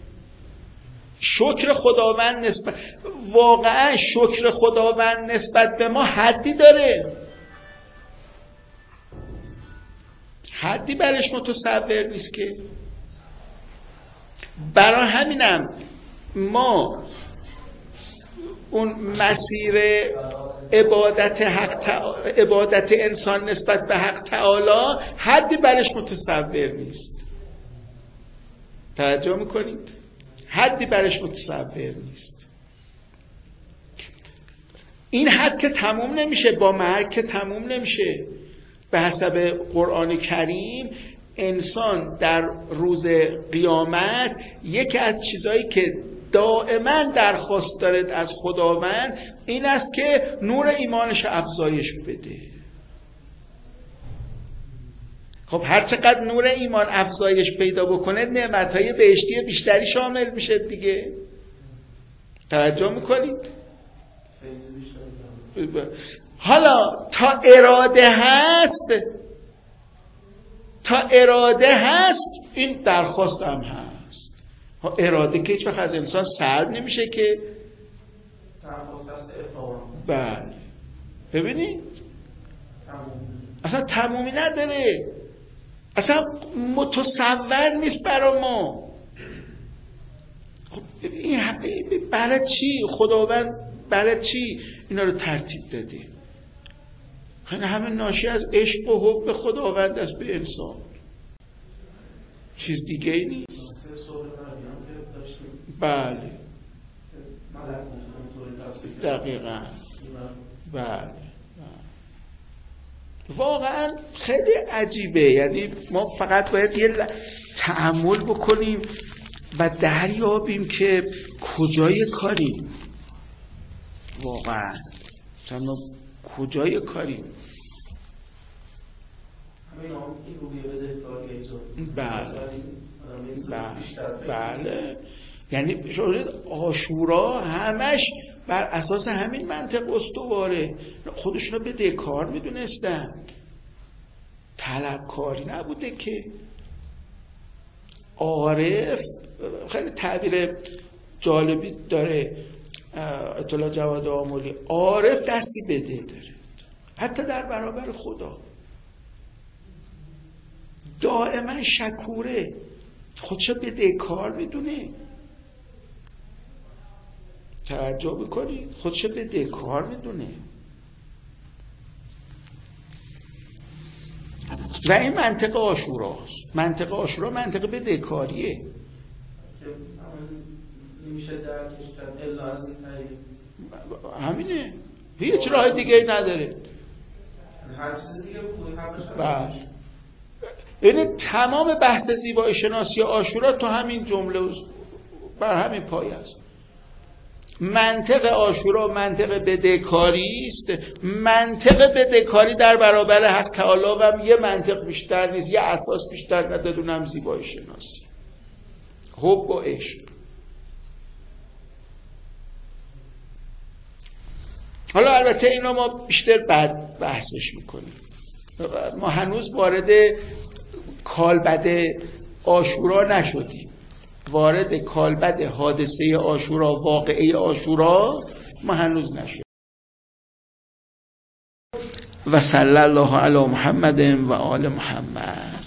شکر خداوند نسبت، واقعا شکر خداوند نسبت به ما حدی داره، حدی برش متصور نیست که. برای همینم ما اون مسیر عبادت حق تعالی، عبادت انسان نسبت به حق تعالی حدی برش متصور نیست. توجه میکنید؟ حدی برش متصور نیست. این حد که تموم نمیشه، با مرگ که تموم نمیشه. به حسب قرآن کریم انسان در روز قیامت یکی از چیزایی که دائما درخواست دارد از خداوند این است که نور ایمانش افزایش بده. خب هر چقدر نور ایمان افزایش پیدا بکنه نعمتهای بهشتی بیشتری شامل میشه دیگه. توجه میکنید؟ حالا تا اراده هست، تا اراده هست این درخواست هم هست. اراده که هیچ وقت از انسان سلب نمیشه که. درخواست هست افعال. بله ببینید اصلا تمومی نداره، اصلا متصور نیست برای ما. خب این برای چی خداوند برای چی اینا رو ترتیب داده؟ خیلی همه ناشی از عشق و حب خداوند است به انسان، چیز دیگه ای نیست. بله دقیقاً بله. واقعا خیلی عجیبه، یعنی ما فقط باید یه تأمل بکنیم و دریابیم که کجای کاریم واقعا، ما کجای کاریم. بله بله بله. یعنی شاید عاشورا همش بر اساس همین منطق استواره، خودشونو بدهکار میدونستن، طلبکاری نبوده که. عارف خیلی تعبیر جالبی داره اطلاع جواد آملی، عارف دستی بده داره حتی در برابر خدا، دائما شکوره، خودشو بدهکار میدونه. توجه بکنید، خودشو بدهکار میدونه و این منطق عاشوراست. منطق عاشورا منطق بدهکاریه. نمیشه درکش کرد الا از این طریق. همینه، هیچ راه دیگه ای نداره. هر چیز دیگه خوبی حقش بله. یعنی تمام بحث زیبایی شناسی عاشورا تو همین جمله بر همین پایه است. منطق عاشورا منطق بدهکاری است. منطق بدهکاری در برابر حق تعالی و یه منطق بیشتر نیست، یه اساس بیشتر نداره، اونم زیبایی شناسی، حب و عشق. حالا البته اینا ما بیشتر بعد بحثش میکنیم، ما هنوز وارد کالبد عاشورا نشدیم، وارد کالبد حادثه عاشورا، واقعه عاشورا ما هنوز نشدیم. و صلی الله علی محمد و آل محمد.